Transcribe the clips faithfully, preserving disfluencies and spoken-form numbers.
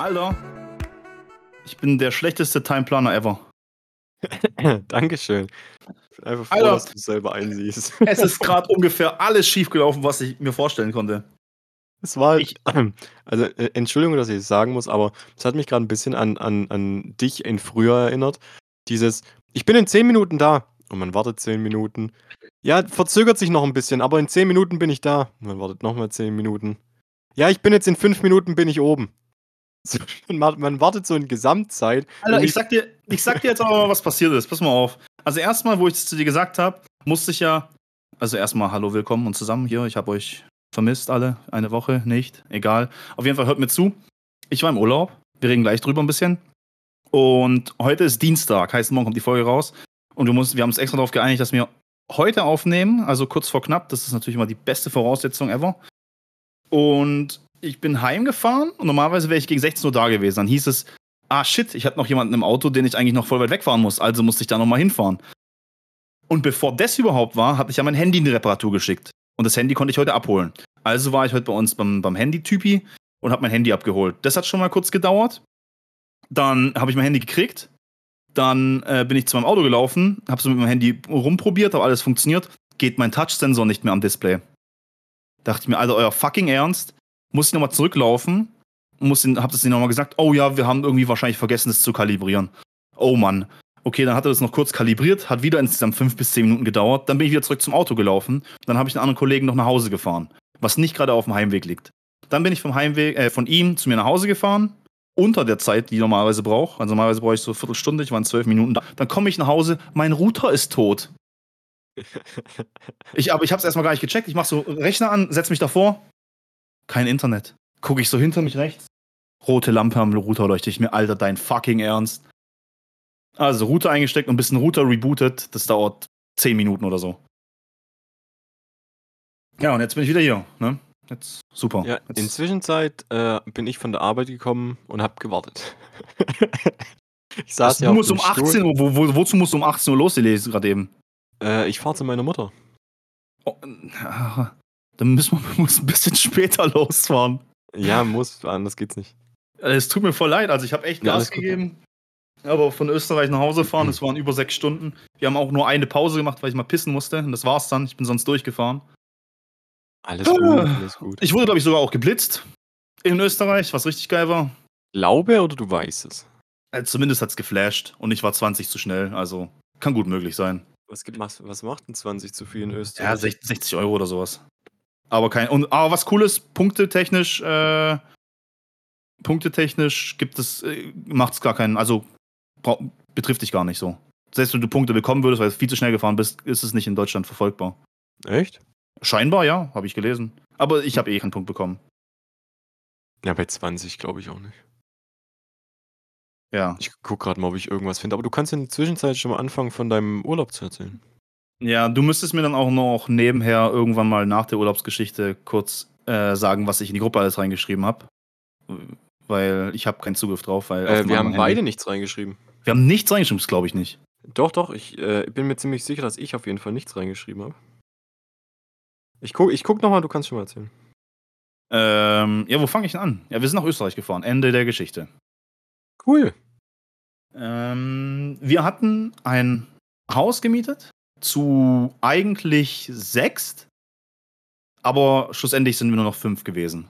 Alter, ich bin der schlechteste Timeplaner ever. Dankeschön. Ich bin einfach froh, Alter, dass du es selber einsiehst. Es ist gerade ungefähr alles schiefgelaufen, was ich mir vorstellen konnte. Es war halt, Ich, also äh, Entschuldigung, dass ich es sagen muss, aber es hat mich gerade ein bisschen an, an, an dich in früher erinnert. Dieses, ich bin in zehn Minuten da und man wartet zehn Minuten. Ja, verzögert sich noch ein bisschen, aber in zehn Minuten bin ich da. Und man wartet nochmal zehn Minuten. Ja, ich bin jetzt in fünf Minuten bin ich oben. So, man, man wartet so in Gesamtzeit. Alter, ich sag dir, ich sag dir jetzt aber mal, was passiert ist. Pass mal auf. Also erstmal, wo ich es zu dir gesagt habe, musste ich ja, also erstmal hallo, willkommen und zusammen hier. Ich habe euch vermisst alle, eine Woche, nicht, egal. Auf jeden Fall hört mir zu. Ich war im Urlaub. Wir reden gleich drüber ein bisschen. Und heute ist Dienstag, heißt morgen kommt die Folge raus. Und du musst, wir haben uns extra darauf geeinigt, dass wir heute aufnehmen, also kurz vor knapp. Das ist natürlich immer die beste Voraussetzung ever. Und ich bin heimgefahren und normalerweise wäre ich gegen sechzehn Uhr da gewesen. Dann hieß es, ah shit, ich hatte noch jemanden im Auto, den ich eigentlich noch voll weit wegfahren muss. Also musste ich da nochmal hinfahren. Und bevor das überhaupt war, hatte ich ja mein Handy in die Reparatur geschickt. Und das Handy konnte ich heute abholen. Also war ich heute bei uns beim, beim Handy-Typi und habe mein Handy abgeholt. Das hat schon mal kurz gedauert. Dann habe ich mein Handy gekriegt. Dann äh, bin ich zu meinem Auto gelaufen, habe so mit meinem Handy rumprobiert, habe alles funktioniert. Geht mein Touch-Sensor nicht mehr am Display. Dachte ich mir, Alter, euer fucking Ernst? Muss ich nochmal zurücklaufen? Muss den, hab das denen nochmal gesagt, oh ja, wir haben irgendwie wahrscheinlich vergessen, das zu kalibrieren. Oh Mann. Okay, dann hat er das noch kurz kalibriert, hat wieder insgesamt fünf bis zehn Minuten gedauert. Dann bin ich wieder zurück zum Auto gelaufen. Dann habe ich einen anderen Kollegen noch nach Hause gefahren, was nicht gerade auf dem Heimweg liegt. Dann bin ich vom Heimweg, äh, von ihm zu mir nach Hause gefahren, unter der Zeit, die ich normalerweise brauche. Also normalerweise brauche ich so eine Viertelstunde, ich war in zwölf Minuten da. Dann komme ich nach Hause, mein Router ist tot. Ich, aber ich habe es erstmal gar nicht gecheckt. Ich mache so Rechner an, setze mich davor. Kein Internet. Gucke ich so hinter mich rechts. Rote Lampe am Router leuchte ich mir. Alter, dein fucking Ernst. Also Router eingesteckt und ein bisschen Router rebootet. Das dauert zehn Minuten oder so. Ja, und jetzt bin ich wieder hier. Ne? Jetzt, super. Ja, jetzt. in Zwischenzeit äh, bin ich von der Arbeit gekommen und habe gewartet. Ich saß du ja auf musst dem um achtzehn Uhr, wo, wo, wozu musst du um achtzehn Uhr loslesen gerade eben? Äh, ich fahre zu meiner Mutter. Oh, äh, dann müssen wir muss ein bisschen später losfahren. Ja, muss, anders geht's nicht. Es tut mir voll leid, also ich habe echt Ja, Gas gegeben. Aber von Österreich nach Hause fahren, das waren über sechs Stunden. Wir haben auch nur eine Pause gemacht, weil ich mal pissen musste. Und das war's dann. Ich bin sonst durchgefahren. Alles gut, alles gut. Ich wurde, glaube ich, sogar auch geblitzt in Österreich, was richtig geil war. Glaube oder du weißt es? Äh, zumindest hat's geflasht und ich war zwanzig zu schnell. Also kann gut möglich sein. Was, gibt, was, was macht denn zwanzig zu viel in Ja, Österreich? sechzig Euro oder sowas. Aber kein. Und, aber was cool ist, punktetechnisch, äh, punktetechnisch gibt es, äh, macht's gar keinen, also brauch, betrifft dich gar nicht so. Selbst wenn du Punkte bekommen würdest, weil du viel zu schnell gefahren bist, ist es nicht in Deutschland verfolgbar. Echt? Scheinbar, ja, habe ich gelesen. Aber ich habe eh keinen Punkt bekommen. Ja, bei zwanzig glaube ich auch nicht. Ja. Ich gucke gerade mal, ob ich irgendwas finde. Aber du kannst in der Zwischenzeit schon mal anfangen, von deinem Urlaub zu erzählen. Ja, du müsstest mir dann auch noch nebenher irgendwann mal nach der Urlaubsgeschichte kurz äh, sagen, was ich in die Gruppe alles reingeschrieben habe. Weil ich habe keinen Zugriff drauf. Weil Äh, wir haben Handy. beide nichts reingeschrieben. Wir haben nichts reingeschrieben, das glaube ich nicht. Doch, doch, ich äh, bin mir ziemlich sicher, dass ich auf jeden Fall nichts reingeschrieben habe. Ich guck, ich guck nochmal, du kannst schon mal erzählen. Ähm, ja, wo fange ich denn an? Ja, wir sind nach Österreich gefahren. Ende der Geschichte. Cool. Ähm, wir hatten ein Haus gemietet zu eigentlich sechst, aber schlussendlich sind wir nur noch fünf gewesen.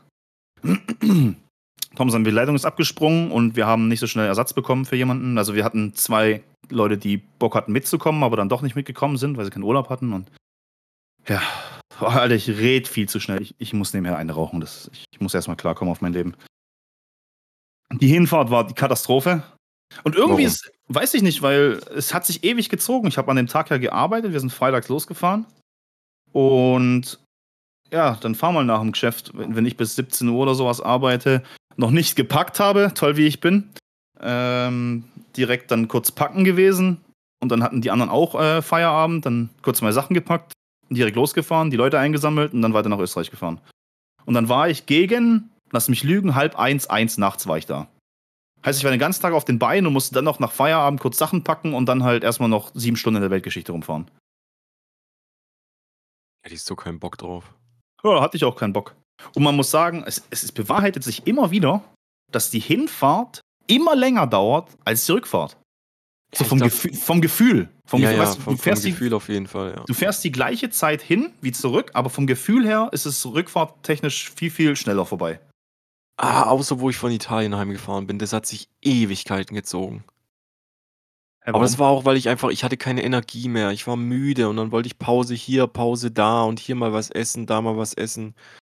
Tom, seine Leitung ist abgesprungen und wir haben nicht so schnell Ersatz bekommen für jemanden. Also wir hatten zwei Leute, die Bock hatten mitzukommen, aber dann doch nicht mitgekommen sind, weil sie keinen Urlaub hatten. Und ja, oh, Alter, ich red viel zu schnell. Ich, ich muss nebenher eine rauchen. Das, ich, ich muss erstmal klarkommen auf mein Leben. Die Hinfahrt war die Katastrophe. Und irgendwie Warum? ist, weiß ich nicht, weil es hat sich ewig gezogen. Ich habe an dem Tag ja gearbeitet. Wir sind freitags losgefahren. Und ja, dann fahr mal nach dem Geschäft, wenn ich bis siebzehn Uhr oder sowas arbeite, noch nicht gepackt habe, toll wie ich bin, ähm, direkt dann kurz packen gewesen und dann hatten die anderen auch äh, Feierabend, dann kurz meine Sachen gepackt, direkt losgefahren, die Leute eingesammelt und dann weiter nach Österreich gefahren. Und dann war ich gegen, lass mich lügen, halb eins, eins nachts war ich da. Heißt, ich war den ganzen Tag auf den Beinen und musste dann noch nach Feierabend kurz Sachen packen und dann halt erstmal noch sieben Stunden in der Weltgeschichte rumfahren. Hätte ich so keinen Bock drauf. Ja, hatte ich auch keinen Bock. Und man muss sagen, es, es bewahrheitet sich immer wieder, dass die Hinfahrt immer länger dauert als die Rückfahrt. So Ja, vom, ich Gefühl, vom Gefühl. Vom Ja, Gefühl ja, weißt du, vom, du, vom fährst die, Gefühl auf jeden Fall, ja. du fährst die gleiche Zeit hin wie zurück, aber vom Gefühl her ist es rückfahrttechnisch viel, viel schneller vorbei. Ah, außer wo ich von Italien heimgefahren bin, das hat sich Ewigkeiten gezogen. Hä, Aber das warum? war auch, weil ich einfach, ich hatte keine Energie mehr. Ich war müde und dann wollte ich Pause hier, Pause da und hier mal was essen, da mal was essen.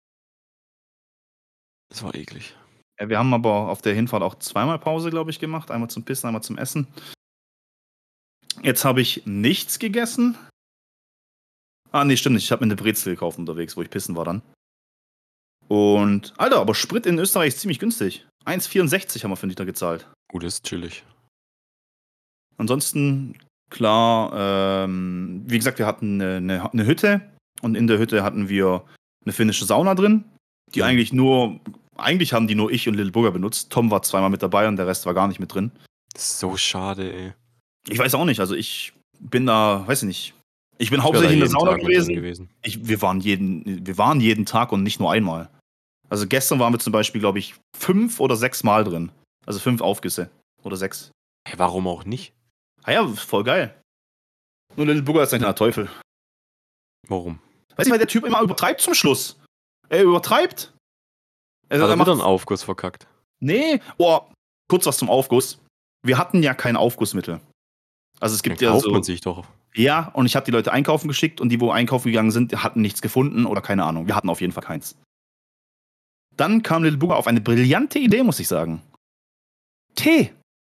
Das war eklig. Ja, wir haben aber auf der Hinfahrt auch zweimal Pause, glaube ich, gemacht. Einmal zum Pissen, einmal zum Essen. Jetzt habe ich nichts gegessen. Ah, nee, stimmt nicht. Ich habe mir eine Brezel gekauft unterwegs, wo ich pissen war dann. Und, Alter, aber Sprit in Österreich ist ziemlich günstig. eins Komma vierundsechzig haben wir für einen Liter gezahlt. Gut, das ist chillig. Ansonsten, klar, ähm, wie gesagt, wir hatten eine, eine, eine Hütte und in der Hütte hatten wir eine finnische Sauna drin, die Mhm. eigentlich nur, eigentlich haben die nur ich und Little Booger benutzt. Tom war zweimal mit dabei und der Rest war gar nicht mit drin. Das ist so schade, ey. Ich weiß auch nicht, also ich bin da, weiß ich nicht. Ich bin Ich wär da hauptsächlich in der jeden Sauna Tag mit drin gewesen. gewesen. Ich, wir, waren jeden, wir waren jeden Tag und nicht nur einmal. Also gestern waren wir zum Beispiel, glaube ich, fünf oder sechs Mal drin. Also fünf Aufgüsse. Oder sechs. Hey, warum auch nicht? Ah ja, voll geil. Nur Little Booger ist ein kleiner Teufel. Warum? Weiß nicht, weil der Typ immer übertreibt zum Schluss. Er übertreibt. Hat Also, er er wieder einen macht. Aufguss verkackt? Nee, boah, kurz was zum Aufguss. Wir hatten ja kein Aufgussmittel. Also es Dann gibt ja kauft so. man sich doch. Ja, und ich habe die Leute einkaufen geschickt und die, wo einkaufen gegangen sind, hatten nichts gefunden oder keine Ahnung. Wir hatten auf jeden Fall keins. Dann kam Little Booger auf eine brillante Idee, muss ich sagen. Tee.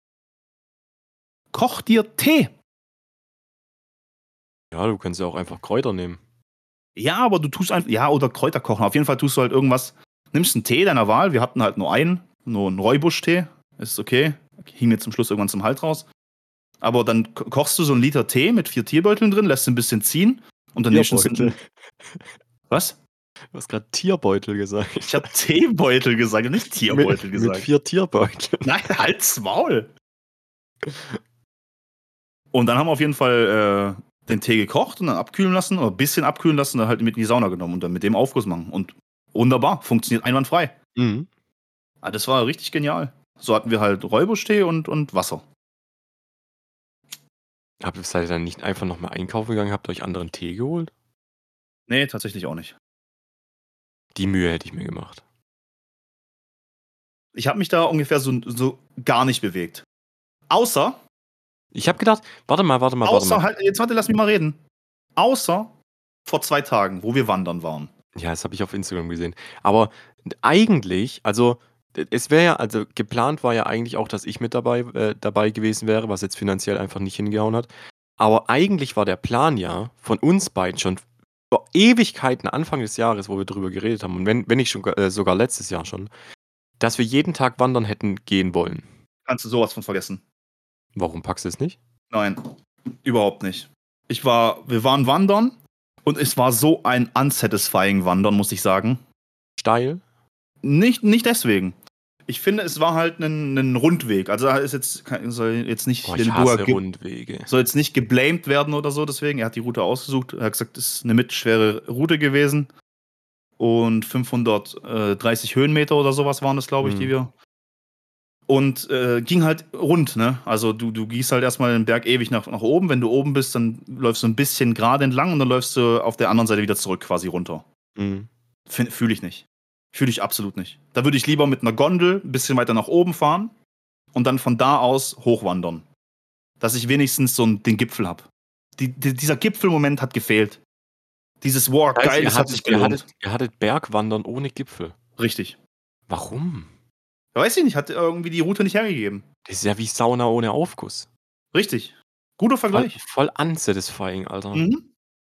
Koch dir Tee. Ja, du kannst ja auch einfach Kräuter nehmen. Ja, aber du tust einfach, ja, oder Kräuter kochen. Auf jeden Fall tust du halt irgendwas, nimmst einen Tee deiner Wahl. Wir hatten halt nur einen, nur einen Räubusch-Tee. Ist okay. Hing mir zum Schluss irgendwann zum Hals raus. Aber dann ko- kochst du so einen Liter Tee mit vier Tierbeuteln drin, lässt ein bisschen ziehen und dann nächsten Tierbeutel. Was? Du hast gerade Tierbeutel gesagt. Ich habe Teebeutel gesagt, nicht Tierbeutel mit, gesagt. mit vier Tierbeuteln. Nein, halt's Maul. Und dann haben wir auf jeden Fall äh, den Tee gekocht und dann abkühlen lassen oder ein bisschen abkühlen lassen und dann halt mit in die Sauna genommen und dann mit dem Aufguss machen. Und wunderbar, funktioniert einwandfrei. Mhm. Ah, das war richtig genial. So hatten wir halt Räubusch-Tee und, und Wasser. Habt ihr seid ihr dann nicht einfach nochmal einkaufen gegangen, habt euch anderen Tee geholt? Nee, tatsächlich auch nicht. Die Mühe hätte ich mir gemacht. Ich habe mich da ungefähr so, so gar nicht bewegt. Außer, Ich habe gedacht, warte mal, warte mal, warte außer mal. halt, jetzt warte, lass mich mal reden. Außer vor zwei Tagen, wo wir wandern waren. Ja, das habe ich auf Instagram gesehen. Aber eigentlich, also es wäre ja, also geplant war ja eigentlich auch, dass ich mit dabei, äh, dabei gewesen wäre, was jetzt finanziell einfach nicht hingehauen hat. Aber eigentlich war der Plan ja von uns beiden schon vor Ewigkeiten, Anfang des Jahres, wo wir drüber geredet haben, und wenn, wenn nicht schon, äh, sogar letztes Jahr schon, dass wir jeden Tag wandern hätten gehen wollen. Kannst du sowas von vergessen. Warum packst du es nicht? Nein, überhaupt nicht. Ich war, wir waren wandern und es war so ein unsatisfying Wandern, muss ich sagen. Steil? Nicht, nicht deswegen. Ich finde, es war halt ein, ein Rundweg. Also ist jetzt soll jetzt nicht Boah, den ich hasse Bua ge- Rundwege. soll jetzt nicht geblamed werden oder so, deswegen. Er hat die Route ausgesucht. Er hat gesagt, es ist eine mittelschwere Route gewesen. Und fünfhundertdreißig Höhenmeter oder sowas waren das, glaube ich, Mhm. die wir. Und äh, ging halt rund, ne? Also du, du gehst halt erstmal den Berg ewig nach, nach oben. Wenn du oben bist, dann läufst du ein bisschen gerade entlang und dann läufst du auf der anderen Seite wieder zurück quasi runter. Mhm. Fühle ich nicht. Fühle ich absolut nicht. Da würde ich lieber mit einer Gondel ein bisschen weiter nach oben fahren und dann von da aus hochwandern. Dass ich wenigstens so den Gipfel habe. Die, die, dieser Gipfelmoment hat gefehlt. Dieses Wow, Das heißt, geil, ihr das hat hattet, sich ihr, gelohnt. hattet, ihr hattet Bergwandern ohne Gipfel. Richtig. Warum? Weiß ich nicht, hat irgendwie die Route nicht hergegeben. Das ist ja wie Sauna ohne Aufguss. Richtig. Guter Voll, Vergleich. voll unsatisfying, Alter. Mhm.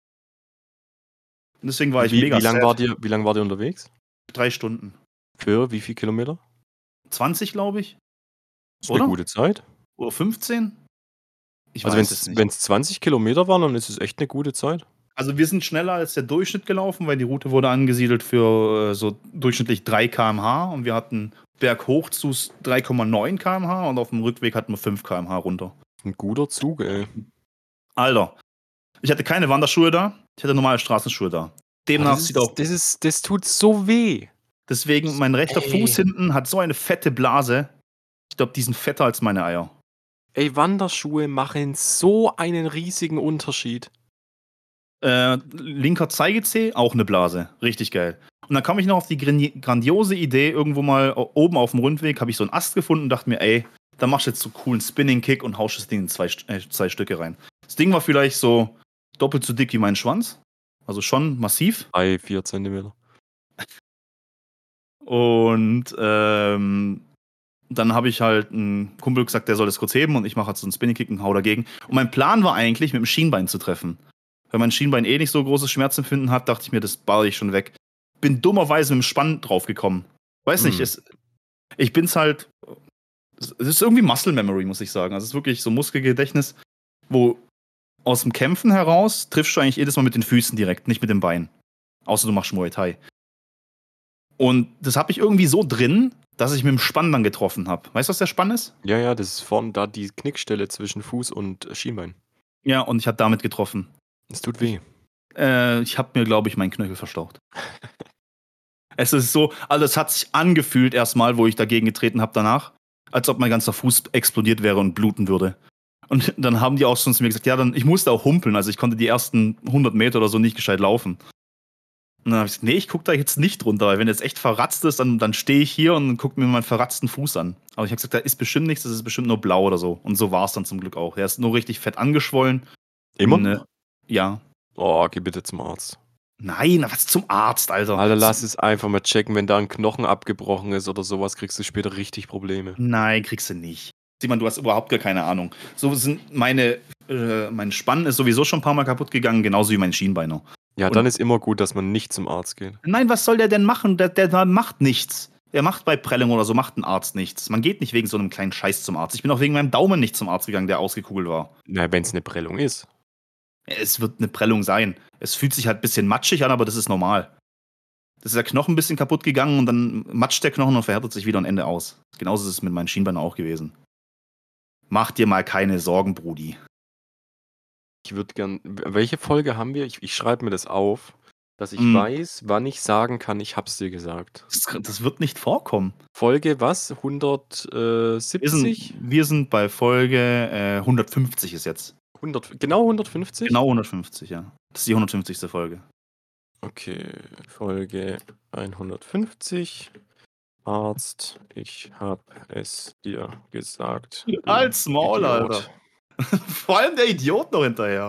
Und deswegen war Und ich wie, mega wie lang sad. wart ihr, wie lang wart ihr unterwegs? Drei Stunden. Für wie viel Kilometer? zwanzig, glaube ich. Ist Oder? eine gute Zeit. Oder fünfzehn? Ich Also weiß es nicht. wenn es zwanzig Kilometer waren, dann ist es echt eine gute Zeit. Also wir sind schneller als der Durchschnitt gelaufen, weil die Route wurde angesiedelt für äh, so durchschnittlich drei Kilometer pro Stunde und wir hatten berghoch zu drei Komma neun Kilometer pro Stunde und auf dem Rückweg hatten wir fünf Kilometer pro Stunde runter. Ein guter Zug, ey. Alter, ich hatte keine Wanderschuhe da, ich hatte normale Straßenschuhe da. Boah, Demnach das, sieht ist, auch. das, ist, das tut so weh. Deswegen, mein rechter Fuß Ey. hinten hat so eine fette Blase. Ich glaube, die sind fetter als meine Eier. Ey, Wanderschuhe machen so einen riesigen Unterschied. Äh, linker Zeigezeh, auch eine Blase. Richtig geil. Und dann kam ich noch auf die grandi- grandiose Idee, irgendwo mal o- oben auf dem Rundweg habe ich so einen Ast gefunden und dachte mir, ey, da machst du jetzt so coolen Spinning-Kick und haust das Ding in zwei, St- äh, zwei Stücke rein. Das Ding war vielleicht so doppelt so dick wie mein Schwanz. Also schon massiv. drei, vier Zentimeter. Und ähm, dann habe ich halt einen Kumpel gesagt, der soll das kurz heben und ich mache halt so einen Spinning-Kick und hau dagegen. Und mein Plan war eigentlich, mit dem Schienbein zu treffen. Wenn mein Schienbein eh nicht so großes Schmerzempfinden hat, dachte ich mir, das baller ich schon weg. Bin dummerweise mit dem Spann draufgekommen. Weiß nicht, Hm. es, ich bin's halt. Es ist irgendwie Muscle Memory, muss ich sagen. Also es ist wirklich so Muskelgedächtnis, wo aus dem Kämpfen heraus triffst du eigentlich jedes Mal mit den Füßen direkt, nicht mit dem Bein. Außer du machst Muay Thai. Und das habe ich irgendwie so drin, dass ich mit dem Spann dann getroffen habe. Weißt du, was der Spann ist? Ja, ja, das ist vorne da die Knickstelle zwischen Fuß und Schienbein. Ja, und ich habe damit getroffen. Es tut weh. Äh, ich habe mir, glaube ich, meinen Knöchel verstaucht. Es ist so, also es hat sich angefühlt erstmal, wo ich dagegen getreten habe danach, als ob mein ganzer Fuß explodiert wäre und bluten würde. Und dann haben die auch schon zu mir gesagt, ja, dann, ich musste auch humpeln, also ich konnte die ersten hundert Meter oder so nicht gescheit laufen. Und dann habe ich gesagt, nee, ich guck da jetzt nicht drunter, weil wenn jetzt echt verratzt ist, dann, dann stehe ich hier und gucke mir meinen verratzten Fuß an. Aber ich habe gesagt, da ist bestimmt nichts, das ist bestimmt nur blau oder so. Und so war es dann zum Glück auch. Der ist nur richtig fett angeschwollen. Immer? Ne, ja. Oh, geh bitte zum Arzt. Nein, was zum Arzt, Alter. Alter, lass es einfach mal checken, wenn da ein Knochen abgebrochen ist oder sowas, kriegst du später richtig Probleme. Nein, kriegst du nicht. Simon, du hast überhaupt gar keine Ahnung. So sind meine, äh, mein Spann ist sowieso schon ein paar Mal kaputt gegangen, genauso wie mein Schienbeiner. Ja, Und- dann ist immer gut, dass man nicht zum Arzt geht. Nein, was soll der denn machen? Der, der, der macht nichts. Der macht bei Prellung oder so, macht ein Arzt nichts. Man geht nicht wegen so einem kleinen Scheiß zum Arzt. Ich bin auch wegen meinem Daumen nicht zum Arzt gegangen, der ausgekugelt war. Na, wenn es eine Prellung ist. Es wird eine Prellung sein. Es fühlt sich halt ein bisschen matschig an, aber das ist normal. Das ist der Knochen ein bisschen kaputt gegangen und dann matscht der Knochen und verhärtet sich wieder am Ende aus. Genauso ist es mit meinen Schienbeinen auch gewesen. Mach dir mal keine Sorgen, Brudi. Ich würde gern. Welche Folge haben wir? Ich, ich schreibe mir das auf, dass ich Mm. weiß, wann ich sagen kann, ich hab's dir gesagt. Das, das wird nicht vorkommen. Folge was? Wir hundertsiebzig? sind, wir sind bei Folge äh, hundertfünfzig ist jetzt. hundert, genau hundertfünfzig? Genau hundertfünfzig, ja. Das ist die hundertfünfzigste Folge. Okay, Folge hundertfünfzig. Arzt, ich hab es dir gesagt. du Als Maul, Idiot. Alter. Vor allem der Idiot noch hinterher.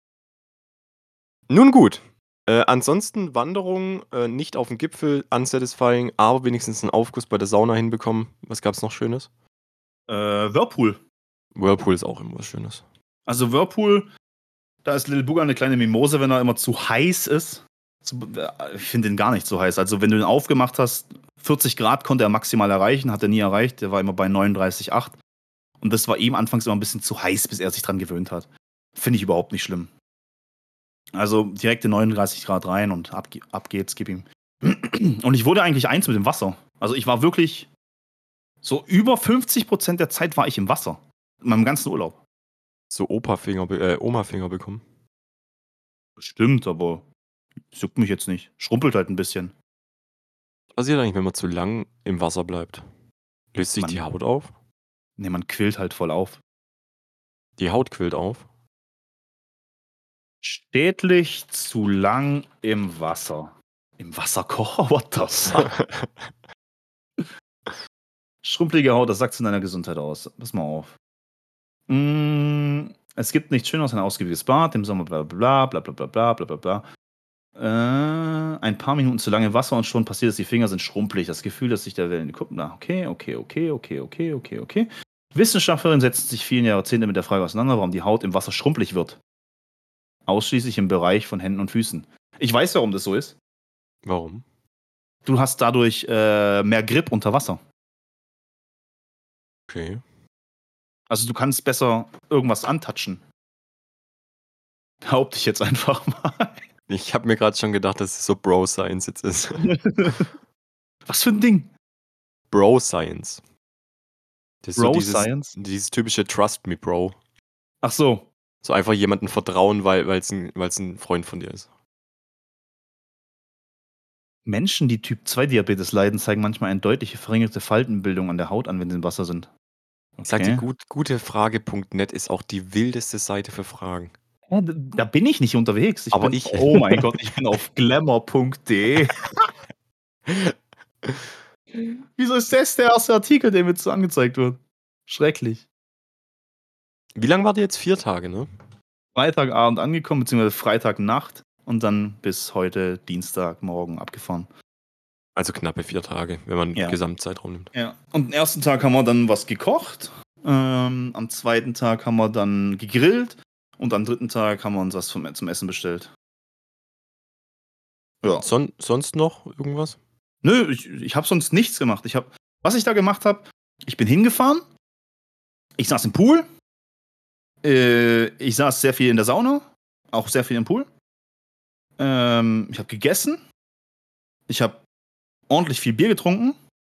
Nun gut. Äh, ansonsten Wanderung, äh, nicht auf dem Gipfel, unsatisfying, aber wenigstens einen Aufguss bei der Sauna hinbekommen. Was gab's noch Schönes? Äh, Whirlpool. Whirlpool ist auch immer was Schönes. Also Whirlpool, da ist Lil Booger eine kleine Mimose, wenn er immer zu heiß ist. Zu- äh, Ich finde ihn gar nicht so heiß. Also wenn du ihn aufgemacht hast, vierzig Grad konnte er maximal erreichen, hat er nie erreicht. Der war immer bei neununddreißig Komma acht. Und das war ihm anfangs immer ein bisschen zu heiß, bis er sich dran gewöhnt hat. Finde ich überhaupt nicht schlimm. Also direkt in neununddreißig Grad rein und ab, ab geht's, gib ihm. Und ich wurde eigentlich eins mit dem Wasser. Also ich war wirklich so über fünfzig Prozent der Zeit war ich im Wasser. In meinem ganzen Urlaub. So Opa-Finger, be- äh, Oma-Finger bekommen. Stimmt, aber juckt mich jetzt nicht. Schrumpelt halt ein bisschen. Was passiert eigentlich, wenn man zu lang im Wasser bleibt? Löst sich Man- die Haut auf? Ne, man quillt halt voll auf. Die Haut quillt auf. Stetig zu lang im Wasser. Im Wasserkocher? What the fuck? Schrumpelige Haut, das sagt zu deiner Gesundheit aus. Pass mal auf. Mm, es gibt nichts Schöneres als ein ausgiebiges Bad, im Sommer bla bla bla bla bla bla bla bla bla. Äh, ein paar Minuten zu lange im Wasser und schon passiert es, die Finger sind schrumpelig. Das Gefühl, dass sich der Wellen guckt. Na, okay, okay, okay, okay, okay, okay, okay. Wissenschaftlerinnen setzen sich vielen Jahrzehnte mit der Frage auseinander, warum die Haut im Wasser schrumpelig wird. Ausschließlich im Bereich von Händen und Füßen. Ich weiß, warum das so ist. Warum? Du hast dadurch äh, mehr Grip unter Wasser. Okay. Also du kannst besser irgendwas antatschen. Behaupte ich jetzt einfach mal. Ich habe mir gerade schon gedacht, dass es so Bro-Science jetzt ist. Was für ein Ding? Bro-Science. Das ist so dieses, Bro-Science? dieses typische Trust me, Bro. Ach so. So einfach jemandem vertrauen, weil es ein, weil's ein Freund von dir ist. Menschen, die Typ zwei Diabetes leiden, zeigen manchmal eine deutliche verringerte Faltenbildung an der Haut an, wenn sie im Wasser sind. Sag dir, Okay. gut, gutefrage Punkt net ist auch die wildeste Seite für Fragen. Ja, d- da bin ich nicht unterwegs. Ich Aber bin, ich. oh mein Gott, ich bin auf glamour punkt de. Wieso ist das der erste Artikel, der mir so angezeigt wird? Schrecklich. Wie lange wart ihr jetzt? Vier Tage, ne? Freitagabend angekommen, beziehungsweise Freitagnacht und dann bis heute Dienstagmorgen abgefahren. Also knappe vier Tage, wenn man Ja. Gesamtzeitraum nimmt. Ja. Und am ersten Tag haben wir dann was gekocht. Ähm, am zweiten Tag haben wir dann gegrillt. Und am dritten Tag haben wir uns was vom, zum Essen bestellt. Ja. Son sonst noch irgendwas? Nö, ich, ich habe sonst nichts gemacht. Ich hab, was ich da gemacht habe, ich bin hingefahren. Ich saß im Pool. Äh, ich saß sehr viel in der Sauna. Auch sehr viel im Pool. Ähm, ich habe gegessen. Ich habe ordentlich viel Bier getrunken.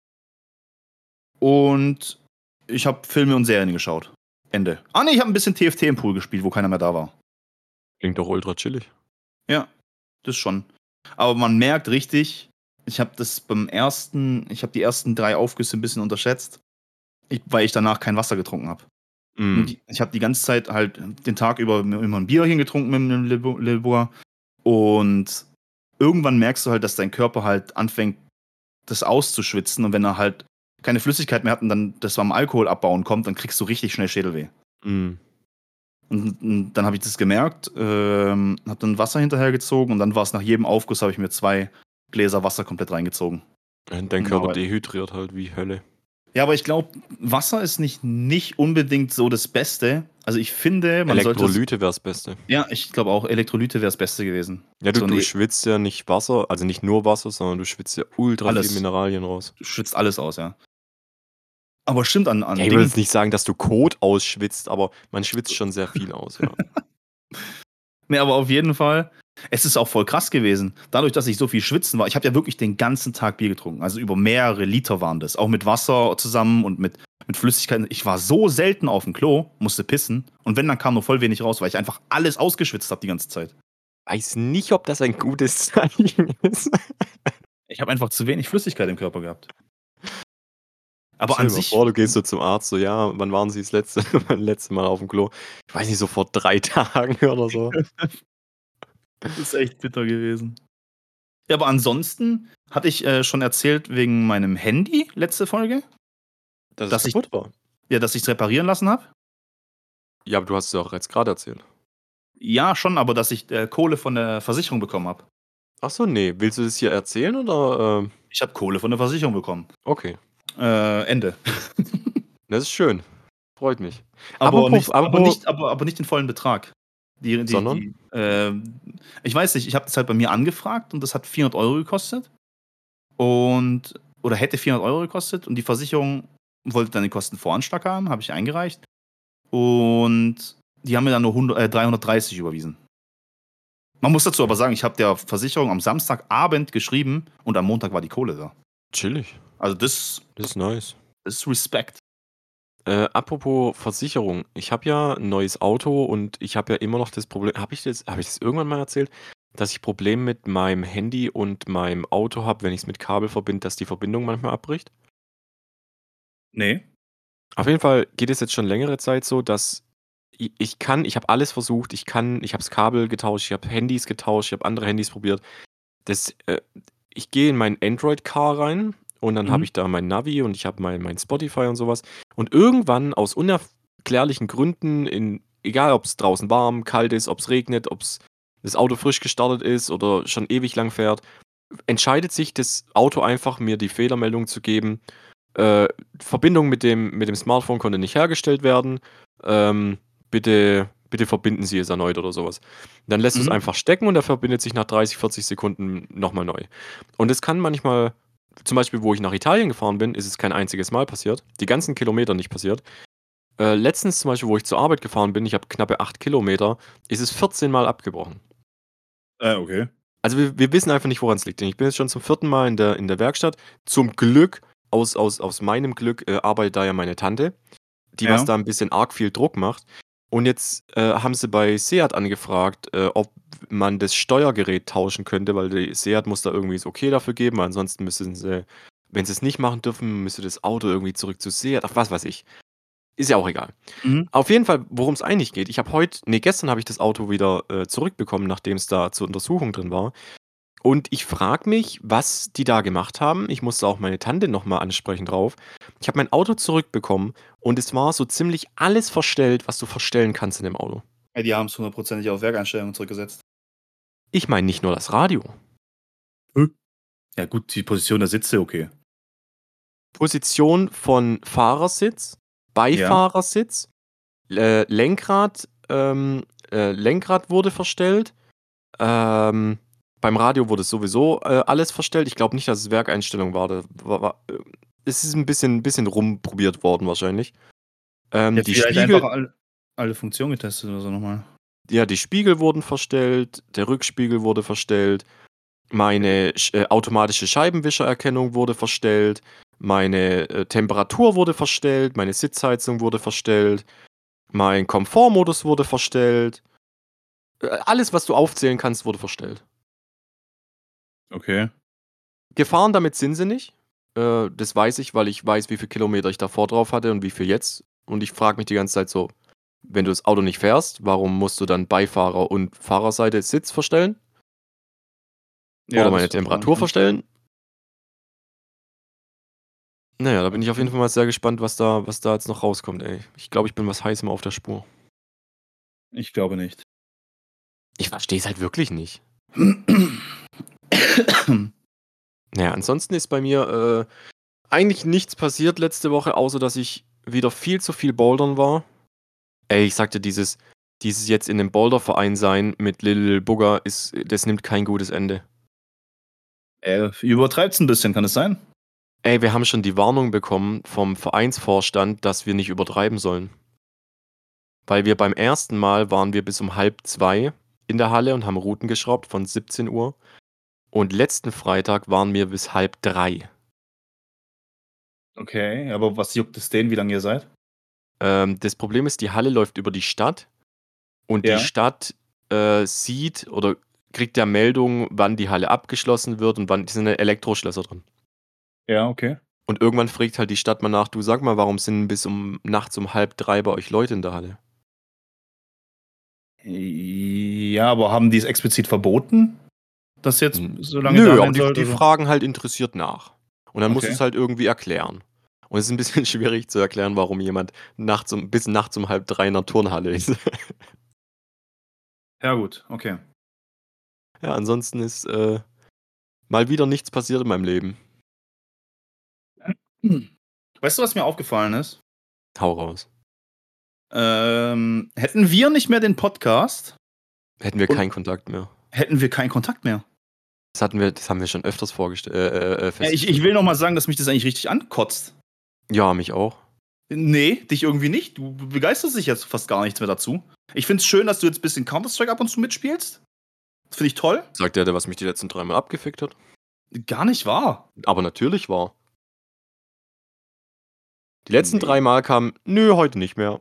Und ich habe Filme und Serien geschaut. Ende. Ah ne, ich habe ein bisschen T F T im Pool gespielt, wo keiner mehr da war. Klingt doch ultra chillig. Ja, das schon. Aber man merkt richtig, ich habe das beim ersten, ich habe die ersten drei Aufgüsse ein bisschen unterschätzt, ich, weil ich danach kein Wasser getrunken habe. Mm. Ich habe die ganze Zeit halt den Tag über immer ein Bierchen getrunken mit einem Lilboa. Und irgendwann merkst du halt, dass dein Körper halt anfängt, das auszuschwitzen. Und wenn er halt keine Flüssigkeit mehr hat und dann das beim Alkohol abbauen kommt, dann kriegst du richtig schnell Schädelweh. Mm. Und, und dann habe ich das gemerkt, ähm, habe dann Wasser hinterhergezogen und dann war es nach jedem Aufguss, habe ich mir zwei Gläser Wasser komplett reingezogen. Dein Und Körper aber- dehydriert halt wie Hölle. Ja, aber ich glaube, Wasser ist nicht, nicht unbedingt so das Beste. Also ich finde, man sollte... Elektrolyte wäre das Beste. Ja, ich glaube auch, Elektrolyte wäre das Beste gewesen. Ja, du, So du eine- schwitzt ja nicht Wasser, also nicht nur Wasser, sondern du schwitzt ja ultra Alles. viel Mineralien raus. Du schwitzt alles aus, ja. Aber stimmt an, an Ja, ich Dingen- will jetzt nicht sagen, dass du Kot ausschwitzt, aber man schwitzt schon sehr viel aus, ja. Nee, aber auf jeden Fall, es ist auch voll krass gewesen. Dadurch, dass ich so viel schwitzen war, ich habe ja wirklich den ganzen Tag Bier getrunken. Also über mehrere Liter waren das. Auch mit Wasser zusammen und mit, mit Flüssigkeiten. Ich war so selten auf dem Klo, musste pissen. Und wenn, dann kam nur voll wenig raus, weil ich einfach alles ausgeschwitzt habe die ganze Zeit. Weiß nicht, ob das ein gutes Zeichen ist. Ich habe einfach zu wenig Flüssigkeit im Körper gehabt. Aber Stell an dir mal sich, vor, du gehst so zum Arzt, so, ja, wann waren Sie das letzte, das letzte Mal auf dem Klo? Ich weiß nicht, so vor drei Tagen oder so. das ist echt bitter gewesen. Ja, aber ansonsten hatte ich äh, schon erzählt wegen meinem Handy letzte Folge, Dass, Dass es ich- kaputt war. ja, dass ich es reparieren lassen habe. Ja, aber du hast es ja auch jetzt gerade erzählt. Ja, schon, aber dass ich äh, Kohle von der Versicherung bekommen habe. Ach so, nee. Willst du das hier erzählen oder? ähm, Ich habe Kohle von der Versicherung bekommen. Okay. Äh, Ende. Das ist schön. Freut mich. Aber, Apropos- nicht, aber, apropos- nicht, aber, aber nicht den vollen Betrag. Die, die, Sondern? Die, ähm, ich weiß nicht, ich habe das halt bei mir angefragt und das hat vierhundert Euro gekostet. Und, oder hätte vierhundert Euro gekostet und die Versicherung wollte dann den Kostenvoranschlag haben, habe ich eingereicht. Und die haben mir dann nur hundert, äh, dreihundertdreißig überwiesen. Man muss dazu aber sagen, ich habe der Versicherung am Samstagabend geschrieben und am Montag war die Kohle da. Chillig. Also das, Das ist nice. das ist Respekt. Äh, apropos Versicherung. Ich habe ja ein neues Auto und ich habe ja immer noch das Problem. Habe ich das, habe ich das irgendwann mal erzählt? Dass ich Probleme mit meinem Handy und meinem Auto habe, wenn ich es mit Kabel verbinde, dass die Verbindung manchmal abbricht. Nee. Auf jeden Fall geht es jetzt schon längere Zeit so, dass i- ich kann, ich habe alles versucht, ich kann, ich habe das Kabel getauscht, ich habe Handys getauscht, ich habe andere Handys probiert. Das, äh, ich gehe in mein Android-Car rein und dann Mhm. habe ich da mein Navi und ich habe mein, mein Spotify und sowas. Und irgendwann aus unerklärlichen Gründen, in, egal ob es draußen warm, kalt ist, ob es regnet, ob das Auto frisch gestartet ist oder schon ewig lang fährt, entscheidet sich das Auto einfach, mir die Fehlermeldung zu geben. Äh, Verbindung mit dem, mit dem Smartphone konnte nicht hergestellt werden. Ähm, bitte, bitte verbinden Sie es erneut oder sowas. Dann lässt du es Mhm. einfach stecken und er verbindet sich nach dreißig, vierzig Sekunden nochmal neu. Und es kann manchmal, zum Beispiel, wo ich nach Italien gefahren bin, ist es kein einziges Mal passiert. Die ganzen Kilometer nicht passiert. Äh, letztens zum Beispiel, wo ich zur Arbeit gefahren bin, ich habe knappe acht Kilometer, ist es vierzehn Mal abgebrochen. Äh, okay. Also wir, wir wissen einfach nicht, woran es liegt. Ich bin jetzt schon zum vierten Mal in der, in der Werkstatt. Zum Glück, aus, aus, aus meinem Glück, äh, arbeitet da ja meine Tante, die Ja. was da ein bisschen arg viel Druck macht. Und jetzt äh, haben sie bei Seat angefragt, äh, ob man das Steuergerät tauschen könnte, weil die Seat muss da irgendwie das Okay dafür geben, ansonsten müssen sie, wenn sie es nicht machen dürfen, müsste das Auto irgendwie zurück zu Seat, ach was weiß ich. Ist ja auch egal. Mhm. Auf jeden Fall, worum es eigentlich geht, ich habe heute, nee, gestern habe ich das Auto wieder äh, zurückbekommen, nachdem es da zur Untersuchung drin war. Und ich frage mich, was die da gemacht haben. Ich musste auch meine Tante nochmal ansprechen drauf. Ich habe mein Auto zurückbekommen und es war so ziemlich alles verstellt, was du verstellen kannst in dem Auto. Ja, die haben es hundertprozentig auf Werkeinstellungen zurückgesetzt. Ich meine nicht nur das Radio. Ja, gut, die Position der Sitze, okay. Position von Fahrersitz, Beifahrersitz, äh, Lenkrad, ähm, äh, Lenkrad wurde verstellt. Ähm, beim Radio wurde sowieso äh, alles verstellt. Ich glaube nicht, dass es Werkeinstellung war. Da war, war äh, es ist ein bisschen, bisschen rumprobiert worden wahrscheinlich. Ähm, Ja, die vielleicht Spiegel, einfach alle, alle Funktionen getestet oder so nochmal. ja, die Spiegel wurden verstellt, der Rückspiegel wurde verstellt, meine Sch- äh, automatische Scheibenwischererkennung wurde verstellt, meine äh, Temperatur wurde verstellt, meine Sitzheizung wurde verstellt, mein Komfortmodus wurde verstellt. Äh, Alles, was du aufzählen kannst, wurde verstellt. Okay. Gefahren damit sind sie nicht. Äh, das weiß ich, weil ich weiß, wie viele Kilometer ich davor drauf hatte und wie viel jetzt. Und ich frage mich die ganze Zeit so, wenn du das Auto nicht fährst, warum musst du dann Beifahrer und Fahrerseite Sitz verstellen? Ja, Oder das meine ist Temperatur wahrscheinlich verstellen? Naja, da bin ich auf jeden Okay. Fall mal sehr gespannt, was da, was da jetzt noch rauskommt, ey. Ich glaube, ich bin was Heißem auf der Spur. Ich glaube nicht. Ich verstehe es halt wirklich nicht. Naja, ansonsten ist bei mir äh, eigentlich nichts passiert letzte Woche, außer dass ich wieder viel zu viel bouldern war. Ey, ich sagte, dieses, dieses jetzt in einem Boulderverein sein mit Lil Bugger, ist, das nimmt kein gutes Ende. äh, übertreibt's ein bisschen, kann es sein? Ey, wir haben schon die Warnung bekommen vom Vereinsvorstand, dass wir nicht übertreiben sollen. Weil wir beim ersten Mal waren wir bis um halb zwei in der Halle und haben Routen geschraubt von siebzehn Uhr. Und letzten Freitag waren wir bis halb drei. Okay, aber was juckt es denen, wie lange ihr seid? Ähm, das Problem ist, die Halle läuft über die Stadt und die Ja. Stadt äh, sieht oder kriegt ja Meldungen, wann die Halle abgeschlossen wird und wann, die sind Elektroschlösser drin. Ja, okay. Und irgendwann fragt halt die Stadt mal nach, du sag mal, warum sind bis um nachts um halb drei bei euch Leute in der Halle? Ja, aber haben die es explizit verboten, dass jetzt N- so lange Nö, da aber sein die, sollt? die Oder? fragen halt interessiert nach. Und dann musst du Okay. es halt irgendwie erklären. Und es ist ein bisschen schwierig zu erklären, warum jemand nachts um, bis nachts um halb drei in einer Turnhalle ist. Ja, gut, okay. Ja, ansonsten ist äh, mal wieder nichts passiert in meinem Leben. Hm. Weißt du, was mir aufgefallen ist? Hau raus. Ähm, hätten wir nicht mehr den Podcast, Hätten wir Und- keinen Kontakt mehr. hätten wir keinen Kontakt mehr. Das hatten wir, das haben wir schon öfters vorgestellt. Äh, äh, Ja, ich, festgestellt. ich will noch mal sagen, dass mich das eigentlich richtig ankotzt. Ja, mich auch. Nee, dich irgendwie nicht. Du begeisterst dich jetzt fast gar nichts mehr dazu. Ich find's schön, dass du jetzt ein bisschen Counter-Strike ab und zu mitspielst. Das finde ich toll. Sagt der, der was mich die letzten dreimal abgefickt hat. Gar nicht wahr. Aber natürlich war. Die letzten Nee. drei Mal kam, nö, heute nicht mehr.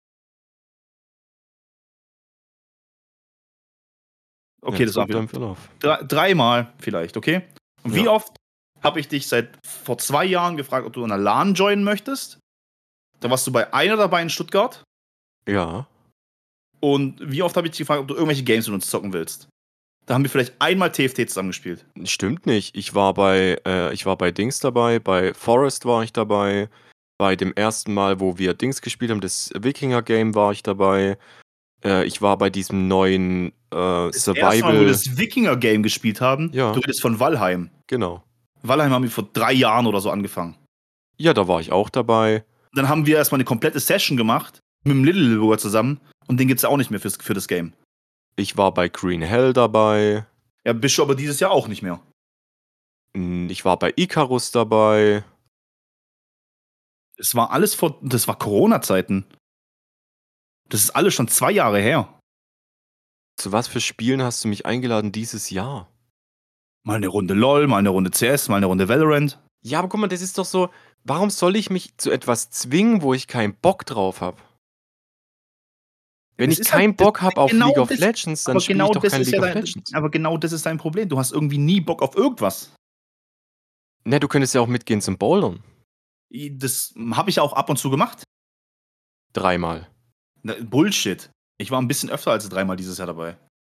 Okay, Ja, das war wieder wieder im Verlauf. drei, dreimal vielleicht, okay? Und wie Ja. oft habe ich dich seit vor zwei Jahren gefragt, ob du in einer LAN joinen möchtest? Da warst du bei einer dabei in Stuttgart. Ja. Und wie oft habe ich dich gefragt, ob du irgendwelche Games mit uns zocken willst? Da haben wir vielleicht einmal T F T zusammengespielt. Stimmt nicht. Ich war bei, äh, ich war bei Dings dabei, bei Forest war ich dabei. Bei dem ersten Mal, wo wir Dings gespielt haben, das Wikinger-Game war ich dabei. Äh, ich war bei diesem neuen äh, Das erste Mal, wo wir Survival. das Wikinger-Game gespielt haben, Ja. du redest von Valheim. Genau. Valheim haben wir vor drei Jahren oder so angefangen. Ja, da war ich auch dabei. Dann haben wir erstmal eine komplette Session gemacht mit dem Little Burger zusammen und den gibt's ja auch nicht mehr fürs, für das Game. Ich war bei Green Hell dabei. Ja, bist du aber dieses Jahr auch nicht mehr. Hm, Ich war bei Icarus dabei. Es war alles vor, das war Corona-Zeiten. Das ist alles schon zwei Jahre her. Zu was für Spielen hast du mich eingeladen dieses Jahr? Mal eine Runde LOL, mal eine Runde C S, mal eine Runde Valorant. Ja, aber guck mal, das ist doch so, warum soll ich mich zu etwas zwingen, wo ich keinen Bock drauf habe? Wenn Das ich ist halt keinen das Bock habe auf genau League of das Legends, dann aber spiele genau ich doch das kein ist League ja of dein Legends. aber genau das ist dein Problem. Du hast irgendwie nie Bock auf irgendwas. Ne, du könntest ja auch mitgehen zum Bouldern. I das habe ich auch ab und zu gemacht. Dreimal. Ne, Bullshit. Ich war 'n bisschen öfter als dreimal dieses Jahr dabei.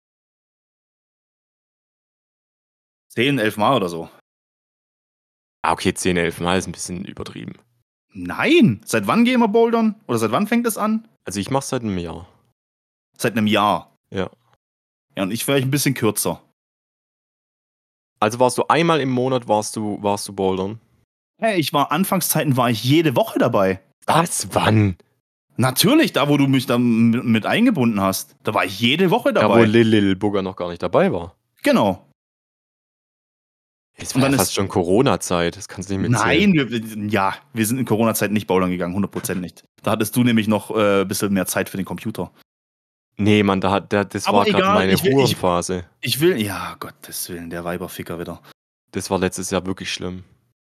zehn, elf Mal oder so. Ah, okay, zehn, elf Mal ist 'n bisschen übertrieben. Nein! Seit wann gehen wir bouldern? Oder seit wann fängt es an? Also, ich mache es seit 'nem Jahr. Seit 'nem Jahr. Ja. Ja, und ich vielleicht 'n bisschen kürzer. Also, warst du einmal im Monat warst du warst du bouldern? Hey, ich war Anfangszeiten war ich jede Woche dabei. Was? Wann? Natürlich, da wo du mich da m mit eingebunden hast. Da war ich jede Woche Da, wo dabei. Lil Lil Bugger noch gar nicht dabei war? Genau. Es Und war ja dann fast ist schon Corona-Zeit, das kannst du nicht mitzählen. Nein, wir wir ja, wir sind in Corona-Zeiten nicht bouldern gegangen, hundert Prozent nicht. Da hattest du nämlich noch, äh, bisschen mehr Zeit für den Computer. Ne, Mann, da hat da das Aber war grad egal, meine ich will ich Hurenphase. ich will ja, Gottes Willen, der Weiberficker wieder. Das war letztes Jahr wirklich schlimm.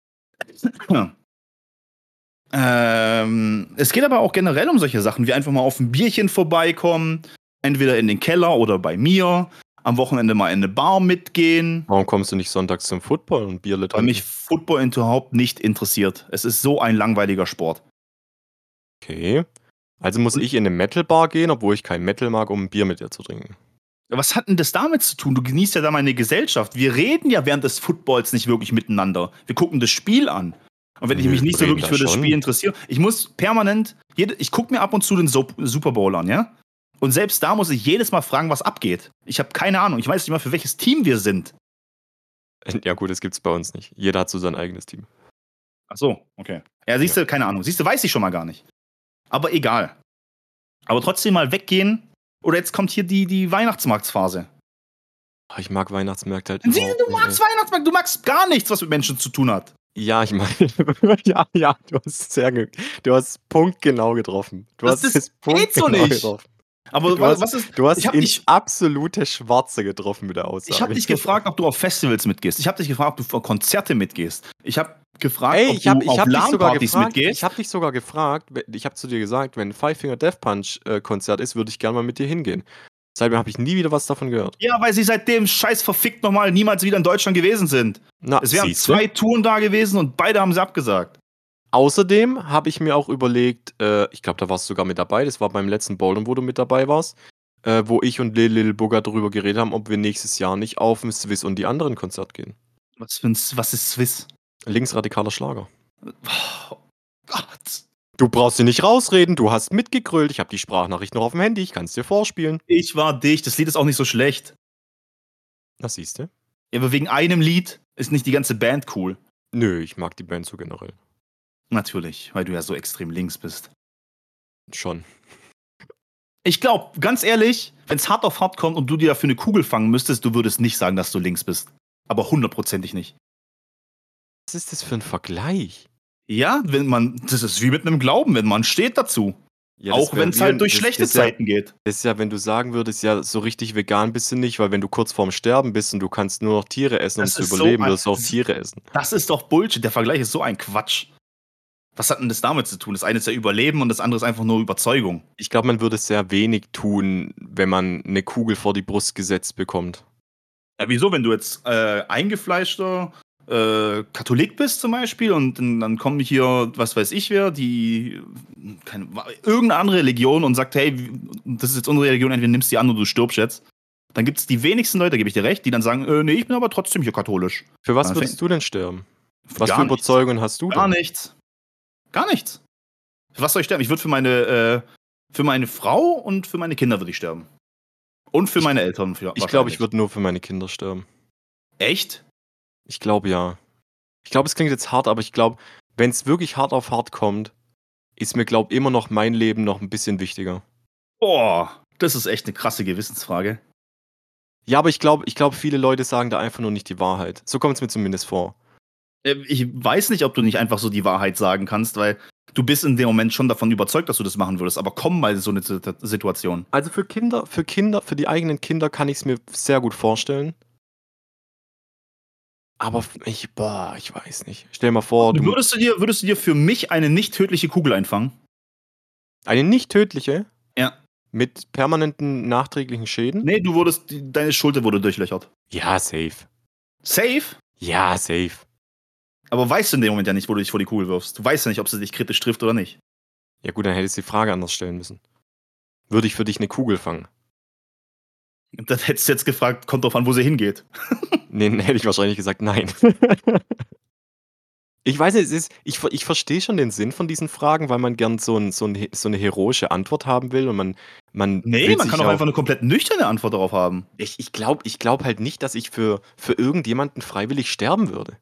Ähm, es geht aber auch generell um solche Sachen, wie einfach mal auf 'n Bierchen vorbeikommen, entweder in den Keller oder bei mir, am Wochenende mal in 'ne Bar mitgehen. Warum kommst du nicht sonntags zum Football und Bierle Weil mich trinken? Football überhaupt nicht interessiert. Es ist so ein langweiliger Sport. Okay. Also, muss Und ich in 'ne Metal-Bar gehen, obwohl ich kein Metal mag, um 'n Bier mit dir zu trinken? Was hat 'n das damit zu tun? Du genießt ja da meine Gesellschaft. Wir reden ja während des Footballs nicht wirklich miteinander. Wir gucken das Spiel an. Und wenn ich Nö, mich nicht wir so reden wirklich da für das Spiel schon. interessiere ich muss permanent jede ich gucke mir ab und zu den Sop Super Bowl an, ja? Und selbst da muss ich jedes Mal fragen, was abgeht. Ich habe keine Ahnung. Ich weiß nicht mal, für welches Team wir sind. Ja gut, das gibt's bei uns nicht. Jeder hat so sein eigenes Team. Ach so, okay. Ja, siehst Ja. du, keine Ahnung. Siehst du, weiß ich schon mal gar nicht. Aber egal. Aber trotzdem mal weggehen. Oder jetzt kommt hier die die Weihnachtsmarktsphase. Ah, ich mag Weihnachtsmärkte halt Siehst du, überhaupt du nicht, ey. magst Weihnachtsmärkte, du magst gar nichts, was mit Menschen zu tun hat. Ja, ich meine ja, ja, du hast sehr ge du hast punktgenau getroffen. Du Das hast das es geht so punktgenau nicht. getroffen. Aber Du wa hast was ist du hast ich habe ins dich absolute Schwarze getroffen mit der ich habe Aussage. dich gefragt, ob du auf Festivals mitgehst. Ich habe dich gefragt, ob du auf Konzerte mitgehst. Ich habe gefragt, Ey, ob ich habe du ich auf habe dich sogar LAN-Partys gefragt ich mitgehst. habe dich sogar gefragt, we ich habe zu dir gesagt: „Wenn Five Finger Death Punch, äh, Konzert ist, würde ich gern mal mit dir hingehen.“ Seitdem habe ich nie wieder was davon gehört. Ja, weil sie seitdem scheiß verfickt noch mal niemals wieder in Deutschland gewesen sind. Na, Es wären siehste? zwei Touren da gewesen und beide haben sie abgesagt. Außerdem habe ich mir auch überlegt, äh, ich glaube, da warst du sogar mit dabei, das war beim letzten Bouldern, wo du mit dabei warst, äh, wo ich und Lil Lil Bugger drüber geredet haben, ob wir nächstes Jahr nicht auf 'n Swizz und die anderen Konzert gehen. Was für 'n S was ist Swizz? Linksradikaler Schlager. Oh Gott. Du brauchst dir nicht rausreden, du hast mitgegrölt. Ich habe die Sprachnachricht noch auf'm Handy, ich kann's dir vorspielen. Ich war dicht. Das Lied ist auch nicht so schlecht. Na, siehste. Ja, aber wegen einem Lied ist nicht die ganze Band cool. Nö, ich mag die Band so generell. Natürlich, weil du ja so extrem links bist. Schon. Ich glaube, ganz ehrlich, wenn's hart auf hart kommt und du dir dafür 'ne Kugel fangen müsstest, du würdest nicht sagen, dass du links bist. Aber hundertprozentig nicht. Was ist das für 'n Vergleich? Ja, wenn man das ist wie mit 'nem Glauben, wenn man steht dazu. Ja, das Auch wäre wenn's wie halt wenn durch das schlechte das ist ja Zeiten geht. das ist ja, wenn du sagen würdest: „Ja, so richtig vegan bist du nicht, weil wenn du kurz vorm Sterben bist und du kannst nur noch Tiere essen, um Das zu ist so überleben, ein wirst du auch s Tiere essen.“ Das ist doch Bullshit. Der Vergleich ist so ein Quatsch. Was hat 'n das damit zu tun? Das eine ist ja Überleben und das andere ist einfach nur Überzeugung. Ich glaube, man würde sehr wenig tun, wenn man 'ne Kugel vor die Brust gesetzt bekommt. Ja, wieso? Wenn du jetzt, äh, eingefleischter, äh, Katholik bist zum Beispiel und dann dann kommen hier, was weiß ich wer, die keine wa irgend 'ne andere Religion und sagt: „Hey, w das ist jetzt unsere Religion, entweder nimmst die an oder du stirbst jetzt.“ Dann gibt's die wenigsten Leute, gebe ich dir recht, die dann sagen: „Äh, ne, ich bin aber trotzdem hier katholisch.“ Für was Dann würdest fängt du denn sterben? Was Gar für nichts. Überzeugungen hast du Gar denn? nichts. Gar nichts. Für was soll ich sterben? Ich würde für meine äh, für meine Frau und für meine Kinder würde ich sterben. Und für Ich meine Eltern für ich glaube, ich wahrscheinlich. würde nur für meine Kinder sterben. Echt? Ich glaube, ja. Ich glaube, es klingt jetzt hart, aber ich glaube, wenn's wirklich hart auf hart kommt, ist mir, glaube immer noch mein Leben noch 'n bisschen wichtiger. Boah, das ist echt 'ne krasse Gewissensfrage. Ja, aber ich glaube ich glaube, viele Leute sagen da einfach nur nicht die Wahrheit. So kommt's mir zumindest vor. Ähm, ich weiß nicht, ob du nicht einfach so die Wahrheit sagen kannst, weil du bist in dem Moment schon davon überzeugt, dass du das machen würdest, aber komm mal in so 'ne Sit Situation. Also, für Kinder für Kinder für die eigenen Kinder kann ich's mir sehr gut vorstellen. Aber f ich boah, ich weiß nicht. Stell dir mal vor, du Würdest du dir würdest du dir für mich eine nicht tödliche Kugel einfangen? Eine nicht tödliche? Ja. Mit permanenten nachträglichen Schäden? Nee, du wurdest, die, deine Schulter wurde durchlöchert. Ja, safe. Safe? Ja, safe. Aber weißt du in dem Moment ja nicht, wo du dich vor die Kugel wirfst. Du weißt ja nicht, ob sie dich kritisch trifft oder nicht. Ja gut, dann hättest du die Frage anders stellen müssen. Würde ich für dich eine Kugel fangen? Und dann hättest du jetzt gefragt, kommt drauf an, wo sie hingeht. Nee, dann hätte ich wahrscheinlich gesagt, nein. Ich weiß nicht, es ist, ich, ver- ich verstehe schon den Sinn von diesen Fragen, weil man gern so, ein, so, ein, so eine heroische Antwort haben will und man, man Nee, will man sich kann doch auch. einfach eine komplett nüchterne Antwort darauf haben. Ich, ich glaube ich glaub halt nicht, dass ich für, für irgendjemanden freiwillig sterben würde.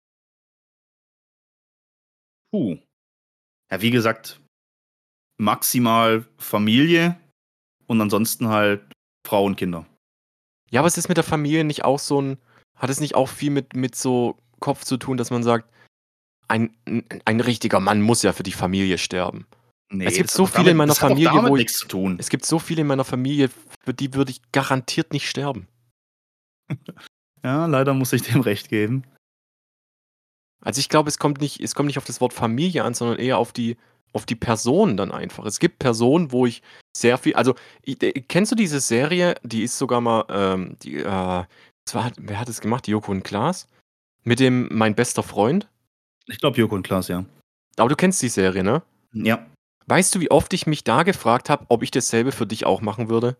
Puh. Ja, wie gesagt, maximal Familie und ansonsten halt Frau und Kinder. Ja, aber es ist mit der Familie nicht auch so ein, hat es nicht auch viel mit, mit so Kopf zu tun, dass man sagt, ein, ein, ein richtiger Mann muss ja für die Familie sterben. Nee, Es gibt das so hat doch viele in damit, meiner das hat doch Familie, damit wo ich, nichts zu tun. es gibt so viele in meiner Familie, für die würde ich garantiert nicht sterben. Ja, leider muss ich dem recht geben. Also ich glaube, es kommt nicht, es kommt nicht auf das Wort Familie an, sondern eher auf die, auf die Person dann einfach. Es gibt Personen, wo ich sehr viel, also ich, äh, kennst du diese Serie? Die ist sogar mal, ähm, die, äh, zwar hat, wer hat es gemacht? Joko und Klaas? Mit dem Mein bester Freund? Ich glaube, Joko und Klaas, ja. Aber du kennst die Serie, ne? Ja. Weißt du, wie oft ich mich da gefragt habe, ob ich dasselbe für dich auch machen würde?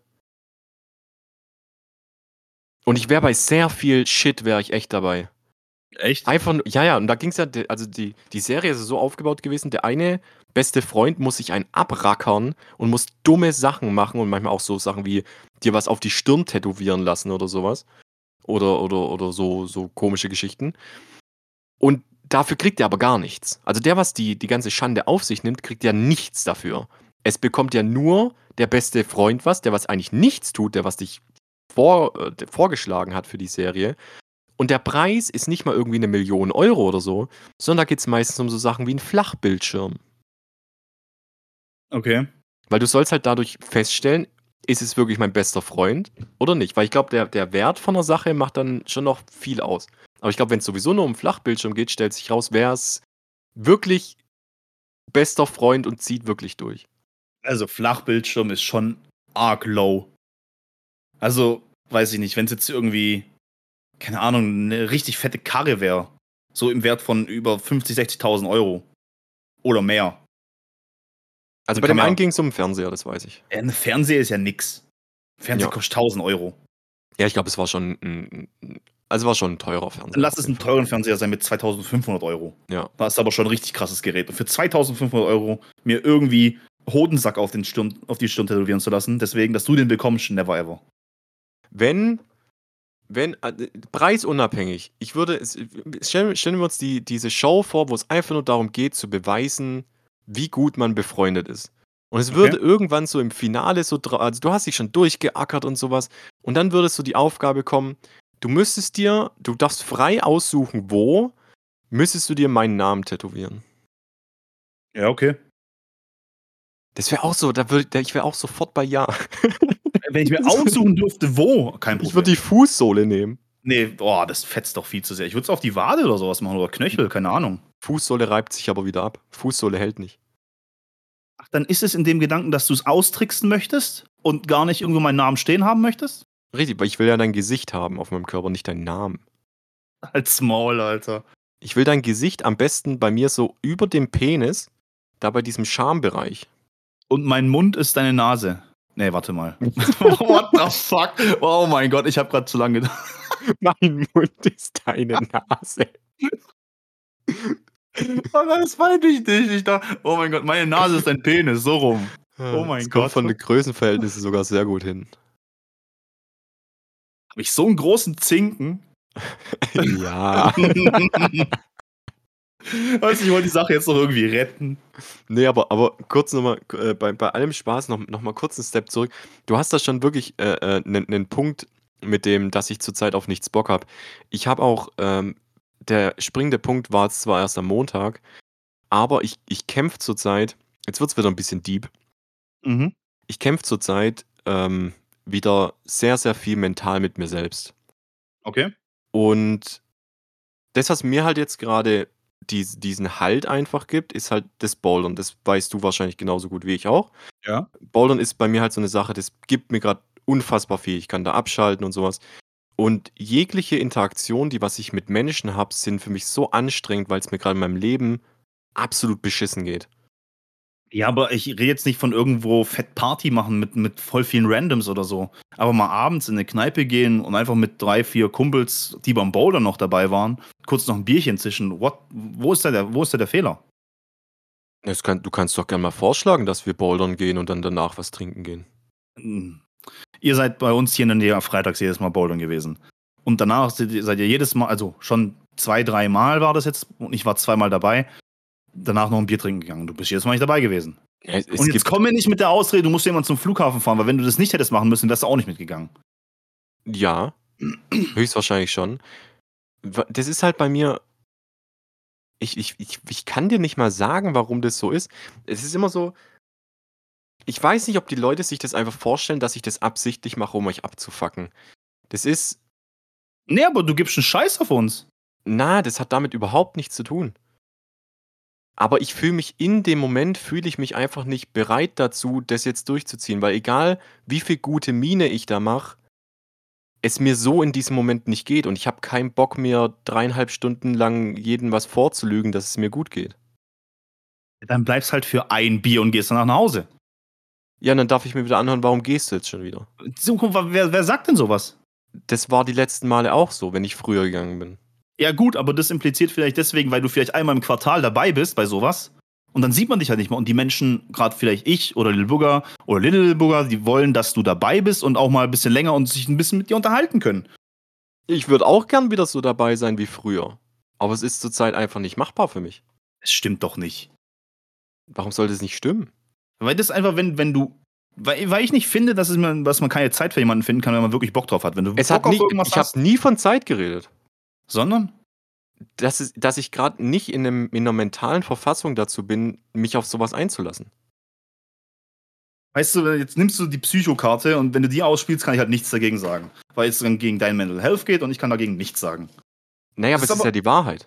Und ich wäre bei sehr viel Shit, wäre ich echt dabei. Echt? Einfach, nur- ja, ja, und da ging es ja, de- also die, die Serie ist so aufgebaut gewesen, der eine beste Freund muss sich einen abrackern und muss dumme Sachen machen und manchmal auch so Sachen wie dir was auf die Stirn tätowieren lassen oder sowas. Oder, oder, oder so, so komische Geschichten. Und dafür kriegt er aber gar nichts. Also der, was die, die ganze Schande auf sich nimmt, kriegt ja nichts dafür. Es bekommt ja nur der beste Freund was, der was eigentlich nichts tut, der was dich vor, äh, vorgeschlagen hat für die Serie. Und der Preis ist nicht mal irgendwie eine Million Euro oder so, sondern da geht es meistens um so Sachen wie einen Flachbildschirm. Okay. Weil du sollst halt dadurch feststellen, ist es wirklich mein bester Freund oder nicht? Weil ich glaube, der, der Wert von der Sache macht dann schon noch viel aus. Aber ich glaube, wenn es sowieso nur um Flachbildschirm geht, stellt sich raus, wer ist wirklich bester Freund und zieht wirklich durch. Also Flachbildschirm ist schon arg low. Also, weiß ich nicht, wenn es jetzt irgendwie, keine Ahnung, eine richtig fette Karre wäre. So im Wert von über fünfzigtausend, sechzigtausend Euro. Oder mehr. Also Dann bei kann dem man einen ja, ging es um den Fernseher, das weiß ich. ja, ein Fernseher ist ja nix. Fernseher Ja, kostet tausend Euro. ja ich glaube, es war schon ein, ein- also war schon ein teurer Fernseher. Dann lass auf es jeden einen Fall. teuren Fernseher sein mit zweitausendfünfhundert Euro. Ja. Das ist aber schon ein richtig krasses Gerät. Und für zweitausendfünfhundert Euro mir irgendwie Hodensack auf, den Stirn, auf die Stirn tätowieren zu lassen, deswegen, dass du den bekommst, never ever. Wenn, wenn, äh, preisunabhängig, ich würde, es- stellen, stellen wir uns die, diese Show vor, wo es einfach nur darum geht, zu beweisen, wie gut man befreundet ist. Und es würde Okay. irgendwann so im Finale so, dra- also du hast dich schon durchgeackert und sowas, und dann würde so die Aufgabe kommen, du müsstest dir, du darfst frei aussuchen, wo, müsstest du dir meinen Namen tätowieren. Ja, okay. Das wäre auch so, da würde, ich wäre auch sofort bei Ja. Wenn ich mir aussuchen dürfte, wo, kein Ich würde Problem. die Fußsohle nehmen. Nee, boah, das fetzt doch viel zu sehr. Ich würde es auf die Wade oder sowas machen oder Knöchel, keine Ahnung. Fußsohle reibt sich aber wieder ab. Fußsohle hält nicht. Ach, dann ist es in dem Gedanken, dass du es austricksen möchtest und gar nicht irgendwo meinen Namen stehen haben möchtest? Richtig, weil ich will ja dein Gesicht haben auf meinem Körper, nicht deinen Namen. Als Maul, Alter. Ich will dein Gesicht am besten bei mir so über dem Penis, da bei diesem Schambereich. Und mein Mund ist deine Nase. Nee, warte mal. What the fuck? Oh mein Gott, ich habe gerade zu lange gedacht. Mein Mund ist deine Nase. Oh nein, das meinte ich nicht. Ich dachte, oh mein Gott, meine Nase ist dein Penis, so rum. Oh mein Das kommt Gott. von den Größenverhältnissen sogar sehr gut hin. Habe ich so einen großen Zinken? Ja. Weißt du, ich wollte die Sache jetzt noch irgendwie retten. Nee, aber, aber kurz nochmal, äh, bei, bei allem Spaß noch, noch mal kurz einen Step zurück. Du hast da schon wirklich einen äh, äh, Punkt mit dem, dass ich zurzeit auf nichts Bock habe. Ich habe auch, ähm, der springende Punkt war jetzt zwar erst am Montag, aber ich, ich kämpfe zurzeit, jetzt wird es wieder ein bisschen deep, Mhm. ich kämpfe zurzeit ähm, wieder sehr, sehr viel mental mit mir selbst. Okay. Und das, was mir halt jetzt gerade dies diesen Halt einfach gibt, ist halt das Bouldern. Das weißt du wahrscheinlich genauso gut wie ich auch. Ja. Bouldern ist bei mir halt so 'ne Sache, das gibt mir grad unfassbar viel. Ich kann da abschalten und so was. Und jegliche Interaktion, die was ich mit Menschen habe, sind für mich so anstrengend, weil's mir grad in meinem Leben absolut beschissen geht. Ja, aber ich rede jetzt nicht von irgendwo fett Party machen mit mit voll vielen Randoms oder so. Aber mal abends in 'ne Kneipe gehen und einfach mit drei, vier Kumpels, die beim Bouldern noch dabei waren, kurz noch 'n Bierchen zischen. What wo ist da der wo ist da der Fehler? Es kann du kannst doch gern mal vorschlagen, dass wir bouldern gehen und dann danach was trinken gehen. Hm. Ihr seid bei uns hier in der Nähe freitags jedes Mal bouldern gewesen. Und danach seid ihr seid ihr jedes Mal also schon zwei, dreimal war das jetzt und ich war zweimal dabei, danach noch 'n Bier trinken gegangen. Du bist jedes Mal nicht dabei gewesen. Ja, es Und jetzt gibt komm mir nicht mit der Ausrede, du musst irgendwann zum Flughafen fahren, weil wenn du das nicht hättest machen müssen, wärst du auch nicht mitgegangen. Ja, höchstwahrscheinlich schon. W das ist halt bei mir ich ich ich ich kann dir nicht mal sagen, warum das so ist. Es ist immer so ich weiß nicht, ob die Leute sich das einfach vorstellen, dass ich das absichtlich mache, um euch abzufucken. Das ist Ne, aber du gibst 'n Scheiß auf uns. Na, das hat damit überhaupt nichts zu tun. Aber ich fühle mich in dem Moment fühle ich mich einfach nicht bereit dazu, das jetzt durchzuziehen, weil egal, wie viel gute Miene ich da mache es mir so in diesem Moment nicht geht und ich habe keinen Bock, mir dreieinhalb Stunden lang jedem was vorzulügen, dass es mir gut geht. Dann bleibst halt für ein Bier und gehst danach nach Hause. Ja, und dann darf ich mir wieder anhören: „Warum gehst du jetzt schon wieder?“ So, guck mal, wer wer sagt denn so was? Das war die letzten Male auch so, wenn ich früher gegangen bin. Ja gut, aber das impliziert vielleicht deswegen, weil du vielleicht einmal im Quartal dabei bist bei so was und dann sieht man dich halt nicht mehr und die Menschen, grad vielleicht ich oder Lil Bugger oder Little Bugger, die wollen, dass du dabei bist und auch mal 'n bisschen länger und sich 'n bisschen mit dir unterhalten können. Ich würde auch gern wieder so dabei sein wie früher, aber es ist zurzeit einfach nicht machbar für mich. Es stimmt doch nicht. Warum sollte es nicht stimmen? Weil das einfach, wenn wenn du weil weil ich nicht finde, dass es man dass man keine Zeit für jemanden finden kann, wenn man wirklich Bock drauf hat. Wenn du Es Bock hat auf nie irgendwas ich habe hast nie von Zeit geredet. Sondern? Dass es dass ich grad nicht in 'nem in 'ner mentalen Verfassung dazu bin, mich auf so was einzulassen. Weißt du, jetzt nimmst du die Psychokarte und wenn du die ausspielst, kann ich halt nichts dagegen sagen, weil es dann gegen dein Mental Health geht und ich kann dagegen nichts sagen. Na ja, aber Das es ist ist ja aber die Wahrheit.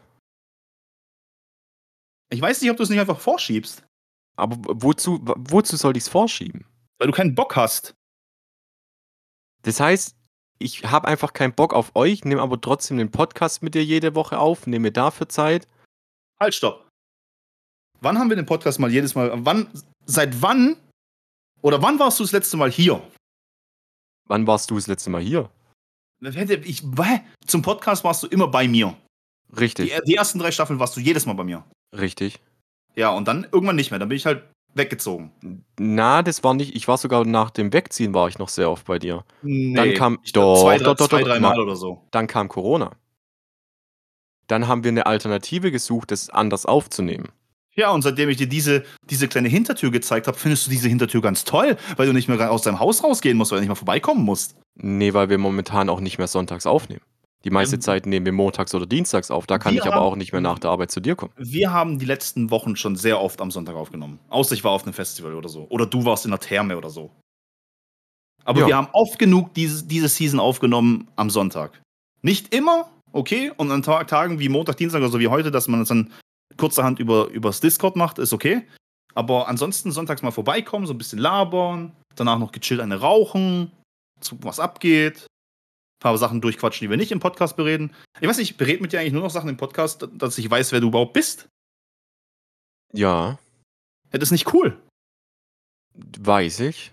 Ich weiß nicht, ob du's nicht einfach vorschiebst. Aber w wozu w wozu soll ich's vorschieben? Weil du keinen Bock hast. Das heißt, ich habe einfach keinen Bock auf euch, nehme aber trotzdem den Podcast mit dir jede Woche auf, nehme mir dafür Zeit. Halt, stopp. Wann haben wir den Podcast mal jedes Mal wann seit wann oder wann warst du das letzte Mal hier? Wann warst du das letzte Mal hier? Ich hä? Zum Podcast warst du immer bei mir. Die Richtig. er die ersten drei Staffeln warst du jedes Mal bei mir. Richtig. Ja, und dann irgendwann nicht mehr. Dann bin ich halt weggezogen. N na, das war nicht ich war sogar nach dem Wegziehen war ich noch sehr oft bei dir. Dann Ne, kam ich glaube zwei, doch, drei doch, doch, zwei, doch, drei na Mal oder so. dann kam Corona. Dann haben wir 'ne Alternative gesucht, das anders aufzunehmen. Ja, und seitdem ich dir diese diese kleine Hintertür gezeigt habe, findest du diese Hintertür ganz toll, weil du nicht mehr aus deinem Haus rausgehen musst, weil du nicht mehr vorbeikommen musst. Ne, weil wir momentan auch nicht mehr sonntags aufnehmen. Die meiste Ähm Zeit nehmen wir montags oder dienstags auf, da kann Wir ich aber haben auch nicht mehr nach der Arbeit zu dir kommen. wir haben die letzten Wochen schon sehr oft am Sonntag aufgenommen. Außer ich war auf 'nem Festival oder so. Oder du warst in 'ner Therme oder so. Aber Ja. wir haben oft genug dieses diese Season aufgenommen am Sonntag. Nicht immer, okay, und an Ta Tagen wie Montag, Dienstag oder so wie heute, dass man das dann kurzerhand über übers Discord macht, ist okay. Aber ansonsten sonntags mal vorbeikommen, so 'n bisschen labern, danach noch gechillt eine rauchen, gucken, was abgeht, paar Sachen durchquatschen, die wir nicht im Podcast bereden. Ich weiß nicht, ich berede mit dir eigentlich nur noch Sachen im Podcast, d dass ich weiß, wer du überhaupt bist? Ja. Ja, das ist nicht cool. Weiß ich.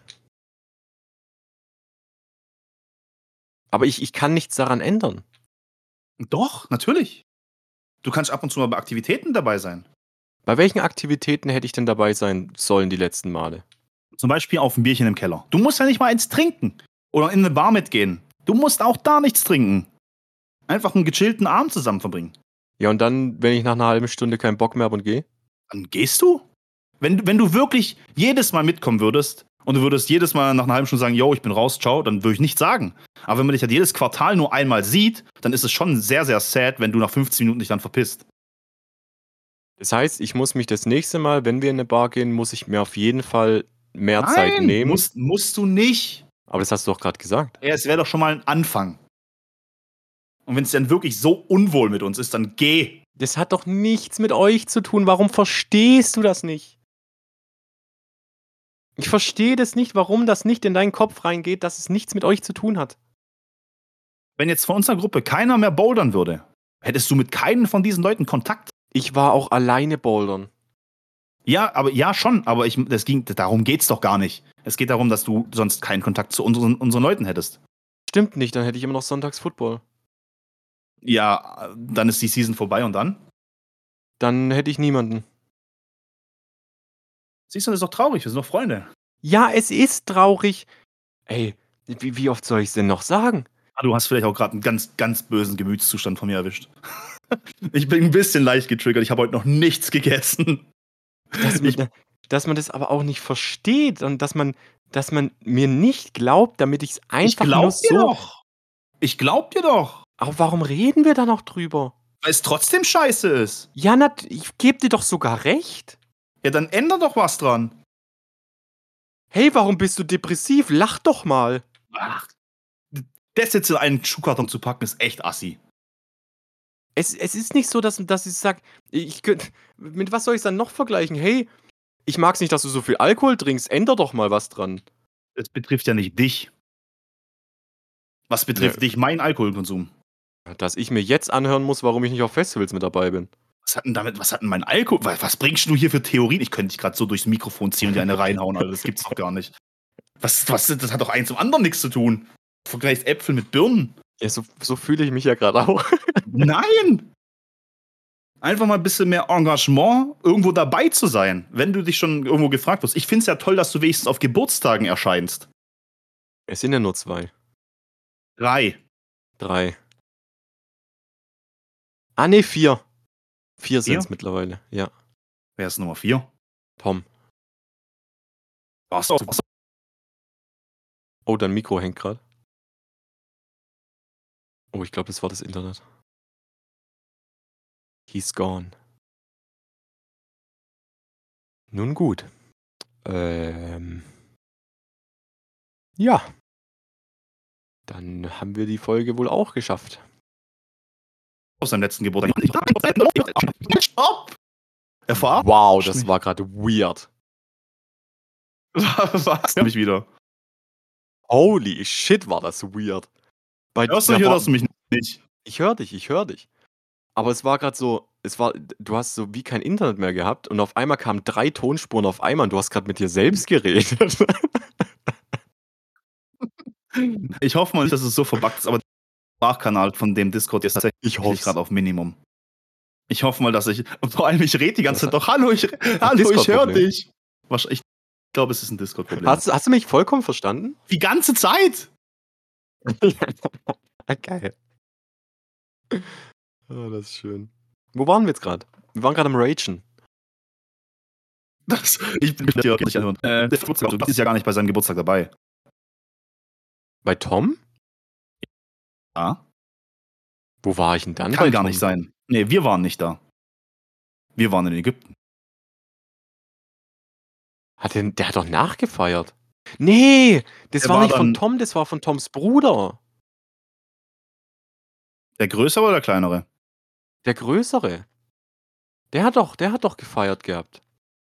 Aber ich ich kann nichts daran ändern. Doch, natürlich. Du kannst ab und zu mal bei Aktivitäten dabei sein. Bei welchen Aktivitäten hätte ich denn dabei sein sollen die letzten Male? Zum Beispiel auf 'n Bierchen im Keller. Du musst ja nicht mal eins trinken oder in 'ne Bar mitgehen. Du musst auch da nichts trinken. Einfach 'n gechillten Abend zusammen verbringen. Ja, und dann, wenn ich nach 'ner halben Stunde keinen Bock mehr habe und gehe? Dann gehst du? Wenn du wenn du wirklich jedes Mal mitkommen würdest und du würdest jedes Mal nach 'ner halben Stunde sagen: „Jo, ich bin raus, tschau“, dann würde ich nichts sagen. Aber wenn man dich halt jedes Quartal nur einmal sieht, dann ist es schon sehr, sehr sad, wenn du nach fünfzehn Minuten dich dann verpisst. Das heißt, ich muss mich das nächste Mal, wenn wir in 'ne Bar gehen, muss ich mir auf jeden Fall mehr Zeit Nein, nehmen? musst musst du nicht. Aber das hast du doch grad gesagt. Ja, es wäre doch schon mal 'n Anfang. Und wenn's dann wirklich so unwohl mit uns ist, dann geh. Das hat doch nichts mit euch zu tun. Warum verstehst du das nicht? Ich verstehe das nicht, warum das nicht in deinen Kopf reingeht, dass es nichts mit euch zu tun hat. Wenn jetzt von unserer Gruppe keiner mehr bouldern würde, hättest du mit keinem von diesen Leuten Kontakt? Ich war auch alleine bouldern. Ja, aber ja schon, aber ich, das ging, darum geht's doch gar nicht. Es geht darum, dass du sonst keinen Kontakt zu unseren, unseren Leuten hättest. Stimmt nicht, dann hätte ich immer noch sonntags Football. Ja, dann ist die Season vorbei und dann? Dann hätte ich niemanden. Siehst du, das ist doch traurig, wir sind doch Freunde. Ja, es ist traurig. Ey, wie, wie oft soll ich es denn noch sagen? Ah, du hast vielleicht auch gerade einen ganz, ganz bösen Gemütszustand von mir erwischt. Ich bin ein bisschen leicht getriggert, ich habe heute noch nichts gegessen. Dass man, Ich- dass man das aber auch nicht versteht und dass man, dass man mir nicht glaubt, damit ich es Ich einfach nur glaub dir so. doch. Ich glaub dir doch. Aber warum reden wir da noch drüber? Weil es trotzdem scheiße ist. Ja, nat, ich gebe dir doch sogar recht. Ja, dann änder doch was dran. Hey, warum bist du depressiv? Lach doch mal. Ach, das jetzt in einen Schuhkarton zu packen, ist echt assi. Es, es ist nicht so, dass, dass ich sage, ich könnt, mit was soll ich es dann noch vergleichen? Hey, ich mag's nicht, dass du so viel Alkohol trinkst. Änder doch mal was dran. Es betrifft ja nicht dich. Was betrifft Ja. dich mein Alkoholkonsum? Dass ich mir jetzt anhören muss, warum ich nicht auf Festivals mit dabei bin. Was hat denn damit, was hat denn mein Alkohol? Was, was bringst du hier für Theorien? Ich könnte dich gerade so durchs Mikrofon ziehen und dir eine reinhauen, Alter. Das gibt's doch gar nicht. Was, was, das hat doch eins zum anderen nichts zu tun. Du vergleichst Äpfel mit Birnen. Ja, so, so fühle ich mich ja gerade auch. Nein! Einfach mal ein bisschen mehr Engagement, irgendwo dabei zu sein, wenn du dich schon irgendwo gefragt wirst. Ich finde es ja toll, dass du wenigstens auf Geburtstagen erscheinst. Es sind ja nur zwei. Drei. Drei. Ah, ne, vier. Vier sind Vier? es mittlerweile, ja. Wer ist Nummer vier? Tom. Warst du warst du- Oh, dein Mikro hängt gerade. Oh, ich glaube, das war das Internet. He's gone. Nun gut. Ähm. Ja. Dann haben wir die Folge wohl auch geschafft. auf seinem letzten Geburtstag? Stopp! Er verarscht Wow, das mich. war gerade weird. Was? Mich wieder. Holy shit, war das weird. Bei Hörst du da mich oder war- hörst du mich nicht? Ich höre dich, ich höre dich. Aber es war gerade so, es war, du hast so wie kein Internet mehr gehabt und auf einmal kamen drei Tonspuren auf einmal und du hast gerade mit dir selbst geredet. Ich hoffe mal nicht, dass es so verbuggt ist, aber der Sprachkanal von dem Discord ist tatsächlich Ich hoff's. gerade auf Minimum. Ich hoffe mal, dass ich. Und vor allem, ich rede die ganze Was Zeit doch. Hallo, ich, hallo, ich höre Discord-Problem. dich. Wahrscheinlich- Ich glaube, es ist ein Discord-Problem. Hast, hast du mich vollkommen verstanden? Die ganze Zeit! Geil. Oh, das ist schön. Wo waren wir jetzt gerade? Wir waren gerade am Ragen. Das, ich bin dir nicht anhören. Äh, der Geburtstag, du bist ja gar nicht bei seinem Geburtstag dabei. Bei Tom? Ja? Wo war ich denn dann? Kann bei gar Tom? nicht sein. Nee, wir waren nicht da. Wir waren in Ägypten. Hat der, der hat doch nachgefeiert. Nee, das Der war war nicht von dann- Tom, das war von Toms Bruder. Der größere oder der kleinere? Der Größere. Der hat doch, der hat doch gefeiert gehabt.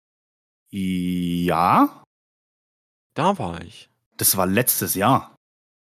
Ja? Da war ich. Das war letztes Jahr.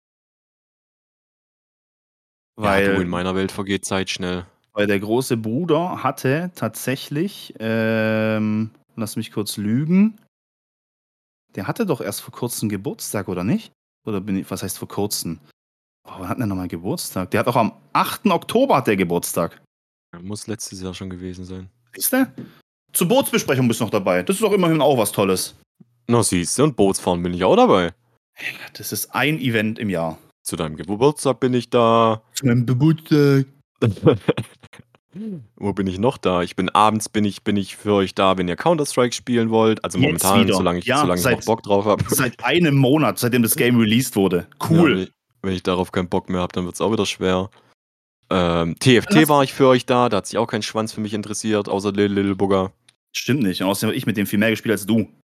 Ja, Weil, du, in meiner Welt vergeht Zeit schnell. weil der große Bruder hatte tatsächlich, ähm, lass mich kurz lügen, der hatte doch erst vor kurzem Geburtstag, oder nicht? Oder bin ich, was heißt vor kurzem? Oh, wann hat der nochmal Geburtstag? Der hat auch am achten Oktober hat der Geburtstag. Muss letztes Jahr schon gewesen sein. Siehst du? Zur Bootsbesprechung bist du noch dabei. Das ist doch immerhin auch was Tolles. Na siehst du, und Bootsfahren bin ich auch dabei. Das ist ein Event im Jahr. Zu deinem Geburtstag bin ich da. Zu meinem Geburtstag. Wo bin ich noch da? Ich bin abends bin ich, bin ich für euch da, wenn ihr Counter-Strike spielen wollt. Also Jetzt momentan, wieder. solange ich, Ja, solange ich seit- noch Bock drauf habe. Seit einem Monat, seitdem das Game released wurde. Ja, Cool. wenn, ich, wenn ich darauf keinen Bock mehr habe, dann wird es auch wieder schwer. Ähm, T F Dann T hast- war ich für euch da, da hat sich auch kein Schwanz für mich interessiert, außer Little, Little Bugger. Stimmt nicht. Und außerdem habe ich mit dem viel mehr gespielt als du.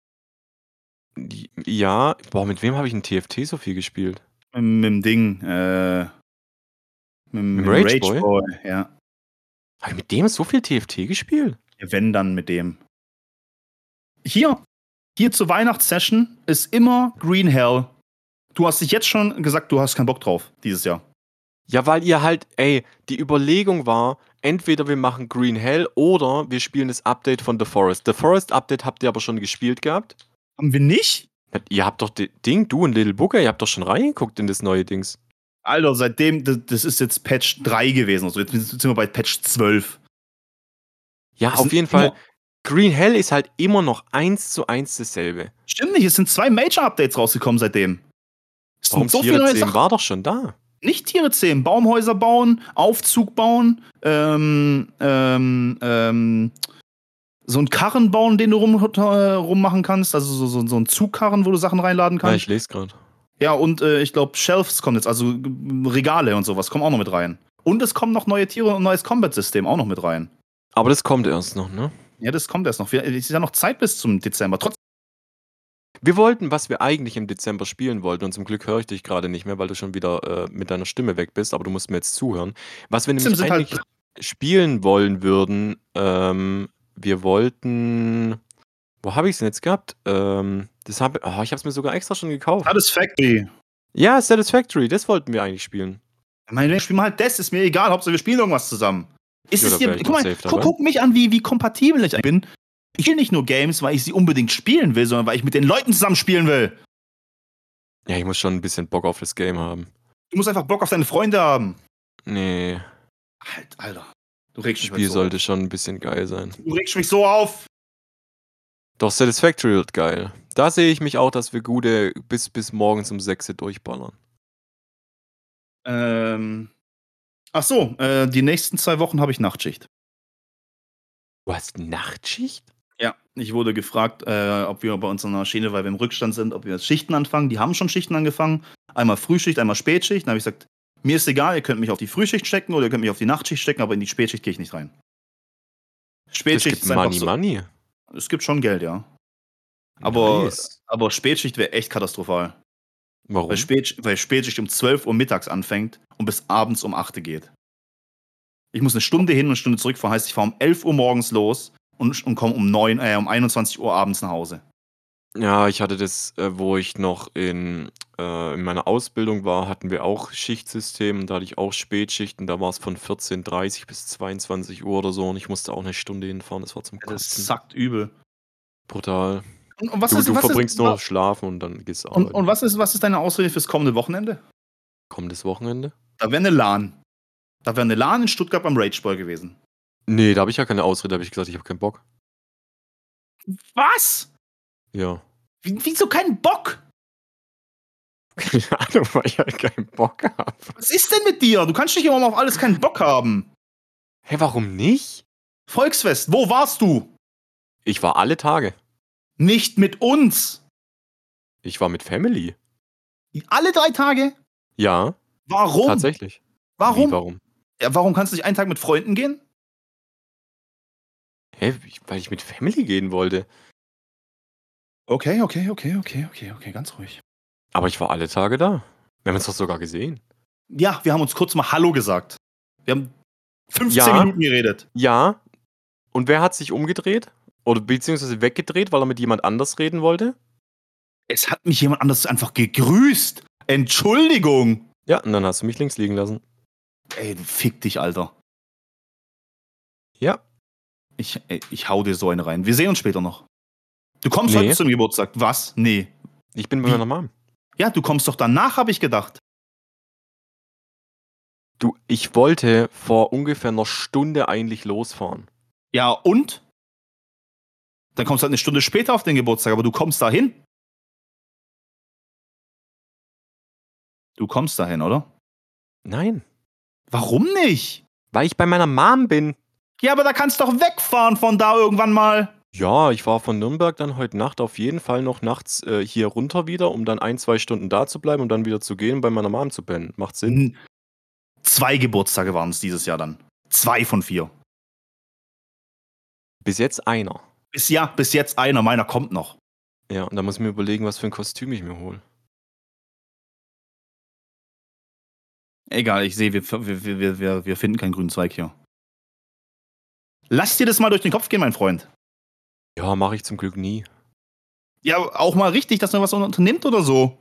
Ja, boah, mit wem habe ich in T F T so viel gespielt? Mit, mit dem Ding. Äh, mit, mit Mit dem Rage Boy? Boy. Ja. Habe ich mit dem so viel T F T gespielt? Wenn dann mit dem. Hier, hier zur Weihnachtssession ist immer Green Hell. Du hast dich jetzt schon gesagt, du hast keinen Bock drauf dieses Jahr. Ja, weil ihr halt, ey, die Überlegung war, entweder wir machen Green Hell oder wir spielen das Update von The Forest. The Forest Update habt ihr aber schon gespielt gehabt? Haben wir nicht? Ja, ihr habt doch das Ding, du und Little Booker, ihr habt doch schon reingeguckt in das neue Dings. Alter, seitdem, das, das ist jetzt Patch drei gewesen. Also jetzt sind wir bei Patch zwölf. Ja, Es auf sind jeden immer- Fall. Green Hell ist halt immer noch eins zu eins dasselbe. Stimmt nicht, es sind zwei Major-Updates rausgekommen seitdem. Es Warum sind so viele Tiere neue zehn Sachen. war doch schon da. Nicht Tiere zähmen, Baumhäuser bauen, Aufzug bauen, ähm, ähm, ähm, so einen Karren bauen, den du rum, äh, rummachen kannst. Also so, so, so einen Zugkarren, wo du Sachen reinladen Ja, kannst. ich lese gerade. Ja, und äh, ich glaube, Shelves kommen jetzt, also äh, Regale und sowas kommen auch noch mit rein. Und es kommen noch neue Tiere und ein neues Combat-System auch noch mit rein. Aber das kommt erst noch, ne? Ja, das kommt erst noch. Wir- Es ist ja noch Zeit bis zum Dezember. Trotzdem. Wir wollten, was wir eigentlich im Dezember spielen wollten, und zum Glück höre ich dich gerade nicht mehr, weil du schon wieder äh, mit deiner Stimme weg bist, aber du musst mir jetzt zuhören. Was wir nämlich sind halt eigentlich spielen wollen würden, ähm, wir wollten. Wo habe ich es denn jetzt gehabt? Ähm, das hab, oh, ich habe es mir sogar extra schon gekauft. Satisfactory. Ja, Satisfactory, das wollten wir eigentlich spielen. Meine, spielen wir halt das, ist mir egal, Hauptsache wir spielen irgendwas zusammen. Ist Ja, es da dir, wär ich guck noch mal, safe guck, dabei. guck mich an, wie, wie kompatibel ich bin. Ich will nicht nur Games, weil ich sie unbedingt spielen will, sondern weil ich mit den Leuten zusammen spielen will. Ja, ich muss schon ein bisschen Bock auf das Game haben. Du musst einfach Bock auf deine Freunde haben. Nee, Halt, Alter. Du regst das mich Spiel so sollte auf. schon ein bisschen geil sein. Du regst mich so auf. Doch, Satisfactory wird geil. Da sehe ich mich auch, dass wir gute bis, bis morgens um sechs durchballern. Ähm. Ach so, äh, die nächsten zwei Wochen habe ich Nachtschicht. Du hast Nachtschicht? Ja, ich wurde gefragt, äh, ob wir bei uns in der Schiene, weil wir im Rückstand sind, ob wir jetzt Schichten anfangen. Die haben schon Schichten angefangen. Einmal Frühschicht, einmal Spätschicht. Dann habe ich gesagt, mir ist egal, ihr könnt mich auf die Frühschicht stecken oder ihr könnt mich auf die Nachtschicht stecken, aber in die Spätschicht gehe ich nicht rein. Es Spätschicht gibt ist einfach Money, so. Money. Es gibt schon Geld, ja. Aber, Nice. aber Spätschicht wäre echt katastrophal. Warum? Weil, Spät, weil Spätschicht um zwölf Uhr mittags anfängt und bis abends um acht Uhr geht. Ich muss eine Stunde hin und eine Stunde zurückfahren. Heißt, ich fahre um elf Uhr morgens los und, und komme um, neun, äh, um einundzwanzig Uhr abends nach Hause. Ja, ich hatte das, äh, wo ich noch in, äh, in meiner Ausbildung war, hatten wir auch Schichtsystem und da hatte ich auch Spätschichten. Da war es von vierzehn Uhr dreißig bis zweiundzwanzig Uhr oder so und ich musste auch eine Stunde hinfahren. Das war zum Ja, das Kotzen. sackt übel. Brutal. Und, und was Du, ist, du was verbringst ist, nur Schlafen und dann gehst du und, arbeiten. und was ist, was ist deine Ausrede fürs kommende Wochenende? Kommendes Wochenende? Da wäre eine LAN. Da wäre eine LAN in Stuttgart beim Rageball gewesen. Nee, da habe ich ja keine Ausrede, da habe ich gesagt, ich habe keinen Bock. Was? Ja. Wie, wieso keinen Bock? Keine Ahnung, weil ich halt keinen Bock habe. Was ist denn mit dir? Du kannst nicht immer mal auf alles keinen Bock haben. Hä, warum nicht? Volksfest, wo warst du? Ich war alle Tage. Nicht mit uns. Ich war mit Family. Alle drei Tage? Ja, Warum? tatsächlich. Warum? Wie, warum? Ja, warum kannst du nicht einen Tag mit Freunden gehen? Hä, wie- weil ich mit Family gehen wollte. Okay, okay, okay, okay, okay, okay, ganz ruhig. Aber ich war alle Tage da. Wir haben uns doch sogar gesehen. Ja, wir haben uns kurz mal Hallo gesagt. Wir haben fünfzehn Ja. Minuten geredet. Ja. Und wer hat sich umgedreht? Oder beziehungsweise weggedreht, weil er mit jemand anders reden wollte? Es hat mich jemand anders einfach gegrüßt. Entschuldigung. Ja, und dann hast du mich links liegen lassen. Ey, du fick dich, Alter. Ja. Ich, ey, ich hau dir so eine rein. Wir sehen uns später noch. Du kommst Nee. heute zum Geburtstag. Was? Nee. Ich bin bei Wie? meiner Mom. Ja, du kommst doch danach, habe ich gedacht. Du, ich wollte vor ungefähr einer Stunde eigentlich losfahren. Ja, und? Dann kommst du halt eine Stunde später auf den Geburtstag, aber du kommst dahin. Du kommst dahin, oder? Nein. Warum nicht? Weil ich bei meiner Mom bin. Ja, aber da kannst du doch wegfahren von da irgendwann mal. Ja, ich fahre von Nürnberg dann heute Nacht auf jeden Fall noch nachts äh, hier runter wieder, um dann ein, zwei Stunden da zu bleiben und dann wieder zu gehen und bei meiner Mom zu pennen. Macht Sinn. N- Zwei Geburtstage waren es dieses Jahr dann. Zwei von vier. Bis jetzt einer. Bis ja, bis jetzt einer, meiner kommt noch. Ja, und da muss ich mir überlegen, was für ein Kostüm ich mir hole. Egal, ich sehe, wir, wir, wir, wir, wir finden keinen grünen Zweig hier. Lass dir das mal durch den Kopf gehen, mein Freund. Ja, mache ich zum Glück nie. Ja, auch mal richtig, dass man was unternimmt oder so.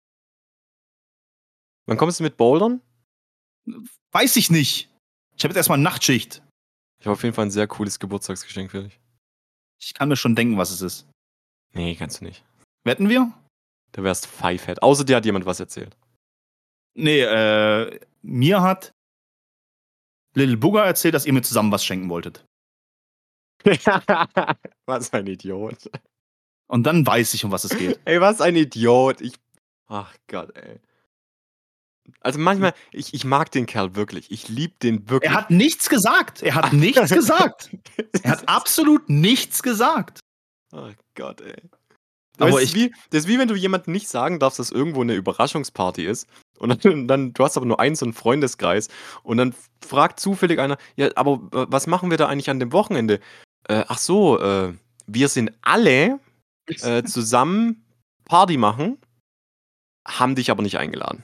Wann kommst du mit Bouldern? Weiß ich nicht. Ich habe jetzt erstmal Nachtschicht. Ich habe auf jeden Fall ein sehr cooles Geburtstagsgeschenk für dich. Ich kann mir schon denken, was es ist. Nee, kannst du nicht. Wetten wir? Du wärst Pfeifhead. Außer dir hat jemand was erzählt. Nee, äh, mir hat Little Booger erzählt, dass ihr mir zusammen was schenken wolltet. Was ein Idiot. Und dann weiß ich, um was es geht. Ey, was ein Idiot. Ich. Ach Gott, ey. Also manchmal, ich, ich mag den Kerl wirklich. Ich liebe den wirklich. Er hat nichts gesagt. Er hat nichts gesagt. Er hat absolut nichts gesagt. Oh Gott, ey. Aber Aber das, ich- ist wie, das ist wie wenn du jemandem nicht sagen darfst, dass irgendwo eine Überraschungsparty ist. Und dann, dann du hast aber nur einen so einen Freundeskreis. Und dann fragt zufällig einer, ja, aber äh, was machen wir da eigentlich an dem Wochenende? Äh, ach so, äh, wir sind alle äh, zusammen Party machen, haben dich aber nicht eingeladen.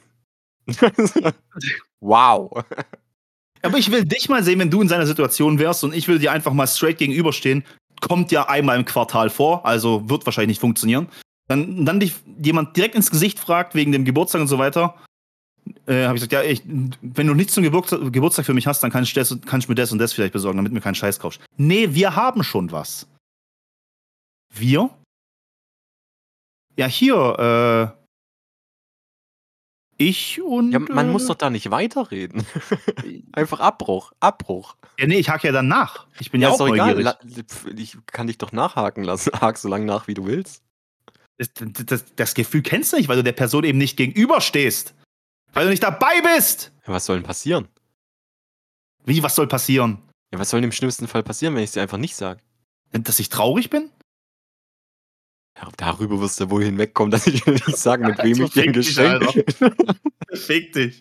Wow. Aber ich will dich mal sehen, wenn du in seiner Situation wärst und ich will dir einfach mal straight gegenüberstehen. Kommt ja einmal im Quartal vor, also wird wahrscheinlich nicht funktionieren. Dann, dann dich jemand direkt ins Gesicht fragt, wegen dem Geburtstag und so weiter. Äh, habe ich gesagt, ja, ich, wenn du nichts zum Geburtstag, Geburtstag für mich hast, dann kann ich, das, kann ich mir das und das vielleicht besorgen, damit du mir keinen Scheiß kaufst. Nee, wir haben schon was. Wir? Ja, hier, äh. Ich und. Ja, man äh, muss doch da nicht weiterreden. Einfach Abbruch, Abbruch. Ja, nee, ich hake ja dann nach. Ich bin ja, auch ist doch egal. neugierig. La- pf, Ich kann dich doch nachhaken lassen. Hak so lange nach, wie du willst. Das, das, das Gefühl kennst du nicht, weil du der Person eben nicht gegenüberstehst. Weil du nicht dabei bist. Ja, was soll denn passieren? Wie, was soll passieren? Ja, was soll denn im schlimmsten Fall passieren, wenn ich es dir einfach nicht sage? Dass ich traurig bin? Ja, darüber wirst du wohl hinwegkommen, dass ich dir nicht sage, mit wem ich dir ein Fick dich, Geschenk. Fick dich.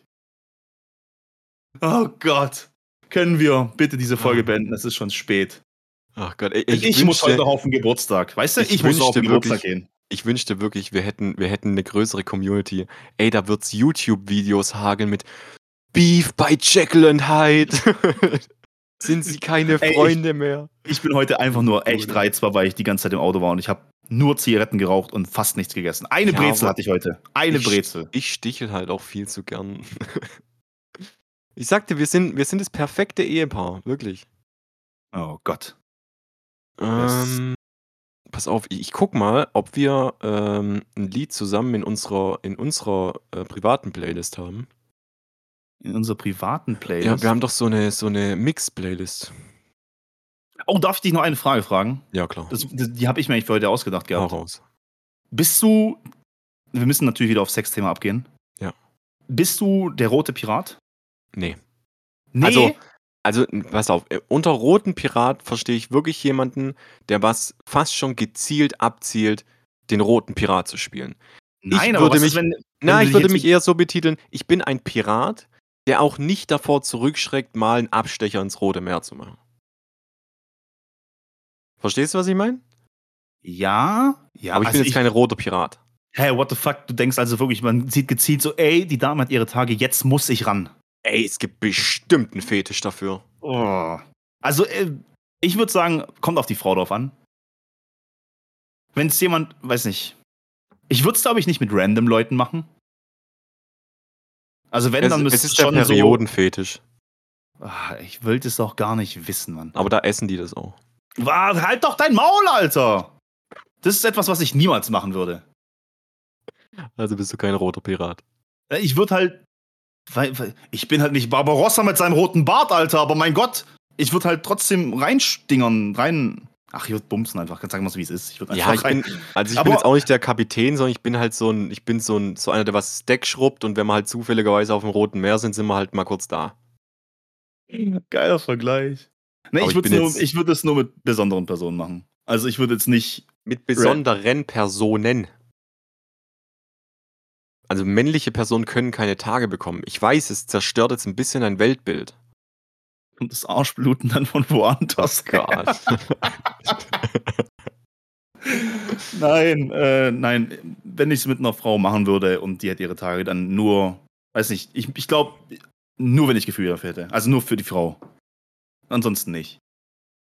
Oh Gott. Können wir bitte diese Folge beenden? Es ist schon spät. Ach Gott, ey, Ich, ich, ich muss wünschte, heute noch auf den Geburtstag. Weißt du, ich, ich muss noch auf den wünschte Geburtstag wirklich- gehen. ich wünschte wirklich, wir hätten, wir hätten eine größere Community. Ey, da wird's YouTube-Videos hageln mit Beef bei Jekyll and Hyde. Sind sie keine Ey, ich- Freunde mehr? Ich bin heute einfach nur echt reizbar, weil ich die ganze Zeit im Auto war und ich habe nur Zigaretten geraucht und fast nichts gegessen. Eine Ja, Brezel aber hatte ich heute. Eine ich- Brezel. Ich stichel halt auch viel zu gern. Ich sagte, wir sind, wir sind das perfekte Ehepaar, wirklich. Oh Gott. Das- Ähm, pass auf, ich, ich guck mal, ob wir ähm, ein Lied zusammen in unserer, in unserer äh, privaten Playlist haben. In unserer privaten Playlist. Ja, wir haben doch so eine, so eine Mix-Playlist. Oh, darf ich dich noch eine Frage fragen? Ja, klar. Das, das, die habe ich mir eigentlich für heute ausgedacht Hau gehabt. raus. Bist du. Wir müssen natürlich wieder aufs Sexthema abgehen. Ja. Bist du der rote Pirat? Nee. Nee. Also, also, n- pass auf, äh, unter roten Pirat verstehe ich wirklich jemanden, der was fast schon gezielt abzielt, den roten Pirat zu spielen. Nein, ich aber würde was mich- ist, wenn. wenn Na, du ich dich würde jetzt- mich eher so betiteln, ich bin ein Pirat, der auch nicht davor zurückschreckt, mal einen Abstecher ins Rote Meer zu machen. Verstehst du, was ich meine? Ja, ja. Aber ich also bin jetzt kein roter Pirat. Hey, what the fuck? Du denkst also wirklich, man sieht gezielt so, ey, die Dame hat ihre Tage, jetzt muss ich ran. Ey, es gibt bestimmt einen Fetisch dafür. Oh. Also, äh, ich würde sagen, kommt auf die Frau drauf an. Wenn es jemand, weiß nicht. Ich würde es, glaube ich, nicht mit random Leuten machen. Also, wenn, Es, dann es müsste ist es der schon Periodenfetisch. so. Ah, ich will das doch gar nicht wissen, Mann. Aber da essen die das auch. Warte, halt doch dein Maul, Alter! Das ist etwas, was ich niemals machen würde. Also bist du kein roter Pirat. Äh, Ich würde halt. Weil, weil, ich bin halt nicht Barbarossa mit seinem roten Bart, Alter, aber mein Gott, ich würde halt trotzdem reinstingern, rein. Ach, ich würde bumsen einfach. Sagen wir es, wie es ist. Ich würde Ja, einfach ich rein. bin, also ich Aber- bin jetzt auch nicht der Kapitän, sondern ich bin halt so ein, ich bin so ein, so einer, der was Stack schrubbt und wenn wir halt zufälligerweise auf dem Roten Meer sind, sind wir halt mal kurz da. Geiler Vergleich. Nee, Aber ich ich würde bin nur, jetzt- ich würd es nur mit besonderen Personen machen. Also ich würde jetzt nicht. Mit besonderen Personen. Also männliche Personen können keine Tage bekommen. Ich weiß, es zerstört jetzt ein bisschen dein Weltbild. Und das Arschbluten dann von woanders. Gott. Nein, äh, nein. Wenn ich es mit einer Frau machen würde und die hätte ihre Tage, dann nur, weiß nicht, ich, ich glaube, nur wenn ich Gefühle dafür hätte. Also nur für die Frau. Ansonsten nicht.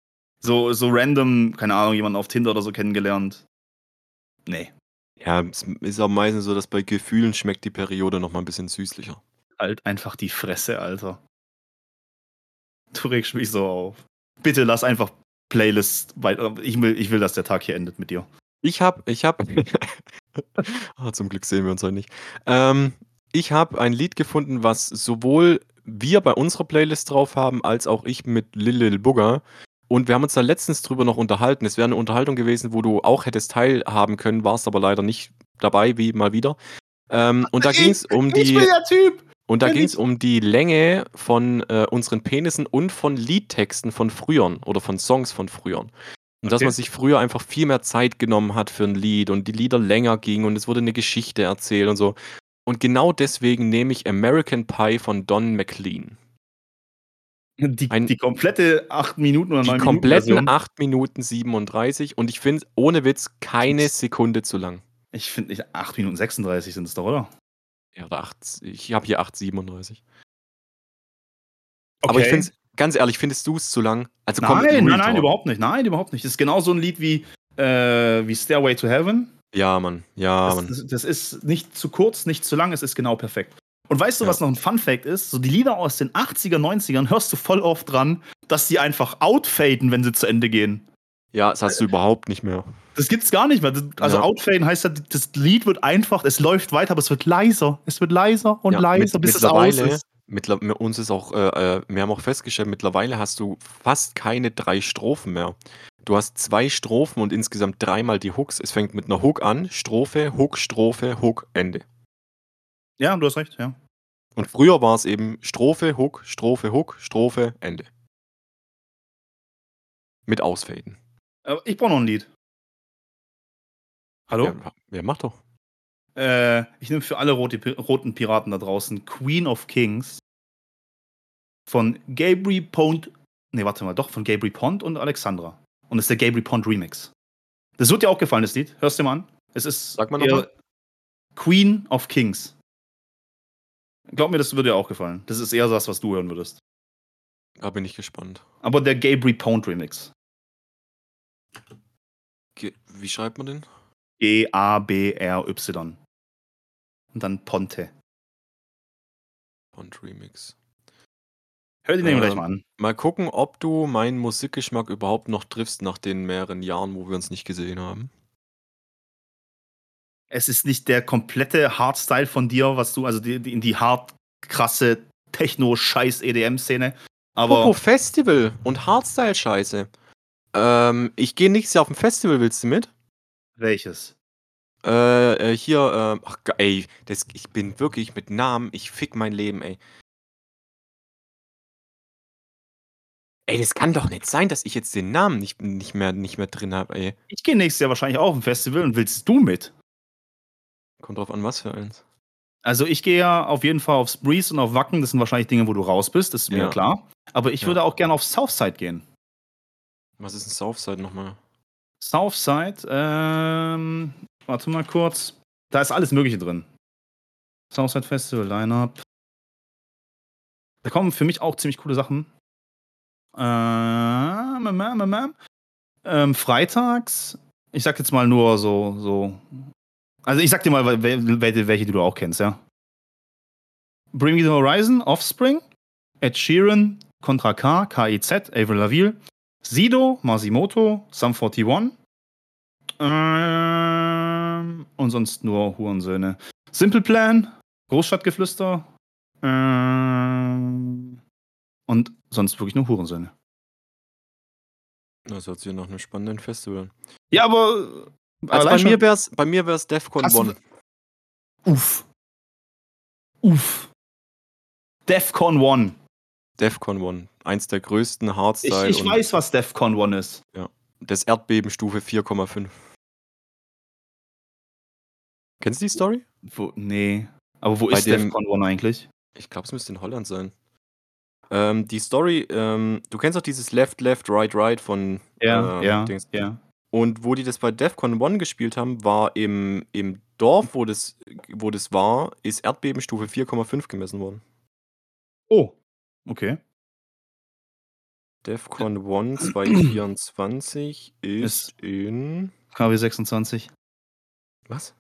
So, so random, keine Ahnung, jemanden auf Tinder oder so kennengelernt. Nee. Ja, es ist auch meistens so, dass bei Gefühlen schmeckt die Periode noch mal ein bisschen süßlicher. Halt einfach die Fresse, Alter. Du regst mich so auf. Bitte lass einfach Playlist weiter. Ich will, ich will, dass der Tag hier endet mit dir. Ich habe ich habe ah, zum Glück sehen wir uns heute nicht. Ähm, ich habe ein Lied gefunden, was sowohl wir bei unserer Playlist drauf haben, als auch ich mit Lil Lil Bugger. Und wir haben uns da letztens drüber noch unterhalten. Es wäre eine Unterhaltung gewesen, wo du auch hättest teilhaben können, warst aber leider nicht dabei, wie mal wieder. Ähm, und da ging es um Ich bin die der Typ! und da Wenn ging es ich- um die Länge von äh, unseren Penissen und von Liedtexten von früheren oder von Songs von früheren. Und dass Okay. man sich früher einfach viel mehr Zeit genommen hat für ein Lied und die Lieder länger gingen und es wurde eine Geschichte erzählt und so. Und genau deswegen nehme ich American Pie von Don McLean. Die, Ein, die komplette acht Minuten oder die neun Minuten kompletten Version. acht Minuten siebenunddreißig und ich finde, ohne Witz, keine Sekunde zu lang. Ich finde, acht Minuten sechsunddreißig sind es doch, oder? Ja, oder acht, ich habe hier acht siebenunddreißig. Okay. Aber ich finde es, ganz ehrlich, findest du es zu lang? Also komm, Nein, Real nein, nein, Talk. überhaupt nicht. Nein, überhaupt nicht. Das ist genau so ein Lied wie, äh, wie Stairway to Heaven. Ja, Mann. Ja, Das, Mann. das, das ist nicht zu kurz, nicht zu lang, es ist genau perfekt. Und weißt du, Ja. was noch ein Fun-Fact ist? So die Lieder aus den achtziger, neunzigern hörst du voll oft dran, dass die einfach outfaden, wenn sie zu Ende gehen. Ja, das hast du überhaupt nicht mehr. Das gibt's gar nicht mehr. Das- Also Ja. outfaden heißt ja, das Lied wird einfach, es läuft weiter, aber es wird leiser. Es wird leiser und Ja, leiser, mit, bis es aus mittlerweile, ist. mittler, mit uns ist auch, äh, äh, wir haben auch festgestellt, mittlerweile hast du fast keine drei Strophen mehr. Du hast zwei Strophen und insgesamt dreimal die Hooks. Es fängt mit einer Hook an, Strophe, Hook, Strophe, Hook, Ende. Ja, du hast recht, ja. Und früher war es eben Strophe, Hook, Strophe, Hook, Strophe, Ende. Mit Ausfaden. Aber ich brauche noch ein Lied. Hallo? Ja, ja, mach doch. Äh, ich nehme für alle rote, roten Piraten da draußen Queen of Kings von Gabriel Pond. Ne, warte mal, doch, von Gabriel Pond und Alexandra. Und es ist der Gabriel Pond Remix. Das wird dir auch gefallen, das Lied. Hörst du dir mal an? Es ist Sag mal eher nochmal. Queen of Kings. Glaub mir, das würde dir auch gefallen. Das ist eher das, was du hören würdest. Da bin ich gespannt. Aber der Gabriel Pond Remix. Ge Wie schreibt man den? G A B R Y. Und dann Ponte. Pond Remix. Hör die nehmen Ähm, gleich mal an. Mal gucken, ob du meinen Musikgeschmack überhaupt noch triffst nach den mehreren Jahren, wo wir uns nicht gesehen haben. Es ist nicht der komplette Hardstyle von dir, was du, also die, die, in die hart krasse Techno-Scheiß-E D M-Szene. Aber Apropos Festival und Hardstyle-Scheiße. Ähm, ich gehe nächstes Jahr auf ein Festival, willst du mit? welches? Äh, äh hier, äh, ach, ge- ey, das, ich bin wirklich mit Namen, ich fick mein Leben, ey. Ey, das kann doch nicht sein, dass ich jetzt den Namen nicht, nicht, mehr, nicht mehr drin habe, ey. Ich gehe nächstes Jahr wahrscheinlich auch auf ein Festival und willst du mit? Kommt drauf an, was für eins. Also ich gehe ja auf jeden Fall aufs Breeze und auf Wacken. Das sind wahrscheinlich Dinge, wo du raus bist, das ist mir Ja. klar. Aber ich Ja. würde auch gerne auf Southside gehen. Was ist ein Southside nochmal? Southside, ähm, warte mal kurz. Da ist alles Mögliche drin. Southside Festival, Line-Up. Da kommen für mich auch ziemlich coole Sachen. Ähm, ähm, ähm, ähm. Ähm, freitags, ich sag jetzt mal nur so, so. Also ich sag dir mal, wel- welche, welche du auch kennst, ja. Bring Me the Horizon, Offspring, Ed Sheeran, Contra K, K I Z, Avril Lavigne, Sido, Masimoto, Sum einundvierzig. Ähm, und sonst nur Hurensöhne. Simple Plan, Großstadtgeflüster. Ähm, und sonst wirklich nur Hurensöhne. Das hört sich nach einem spannenden Festival. Ja, aber. Also bei mir wär's, bei mir wär's Defcon Hast du- One. Uff. Uff. Defcon One. Defcon One. Eins der größten Ich, Hardstyle ich und weiß, was Defcon One ist. das Erdbeben Stufe vier Komma fünf. Kennst du die Story? Wo, nee. Aber wo Bei ist dem- Defcon One eigentlich? Ich glaube, es müsste in Holland sein. Ähm, die Story, ähm, du kennst doch dieses Left, Left, Right, Right von Ja, ähm, ja, Dings. ja. Und wo die das bei Defcon One gespielt haben, war im, im Dorf, wo das, wo das war, ist Erdbebenstufe vier Komma fünf gemessen worden. Oh. Okay. DEFCON eins zwanzig vierundzwanzig ist, Ist in. K W sechsundzwanzig. Was?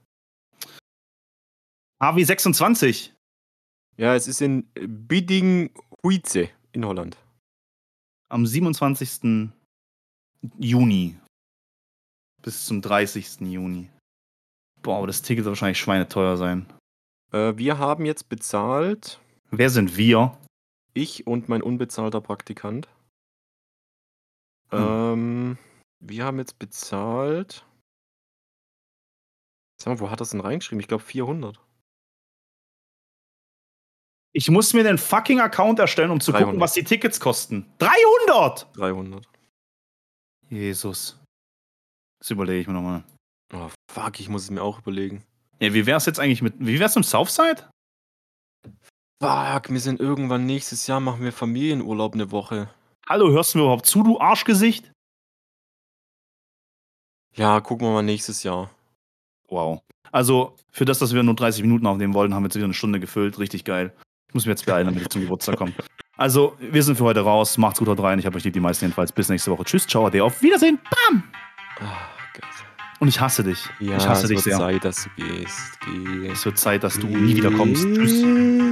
K W sechsundzwanzig. Ja, es ist in Biddinghuize in Holland. Am siebenundzwanzigsten Juni. Bis zum dreißigsten Juni. Boah, aber das Ticket wird wahrscheinlich schweineteuer sein. Äh, wir haben jetzt bezahlt, Wer sind wir? ich und mein unbezahlter Praktikant. Hm. Ähm, wir haben jetzt bezahlt. Sag mal, wo hat das denn reingeschrieben? Ich glaube vierhundert. Ich muss mir den fucking Account erstellen, um zu gucken, dreihundert. was die Tickets kosten. dreihundert! dreihundert. Jesus. Das überlege ich mir nochmal. Oh, fuck, ich muss es mir auch überlegen. Ja, wie wär's jetzt eigentlich mit. Wie wär's im Southside? Fuck, wir sind irgendwann nächstes Jahr, machen wir Familienurlaub eine Woche. Hallo, hörst du mir überhaupt zu, du Arschgesicht? Ja, gucken wir mal nächstes Jahr. Wow. Also, für das, dass wir nur dreißig Minuten aufnehmen wollten, haben wir jetzt wieder eine Stunde gefüllt. Richtig geil. Ich muss mir jetzt beeilen, damit ich zum Geburtstag komme. Also, wir sind für heute raus. Macht's gut, haut rein. Ich hab euch lieb, die meisten jedenfalls. Bis nächste Woche. Tschüss, ciao, ade, auf Wiedersehen. Bam! Ah, Gott. Und ich hasse dich. Ja, ich hasse es dich wird sehr. Zeit, dass du gehst. Geh. Es wird Zeit, dass du nie wieder kommst. Tschüss.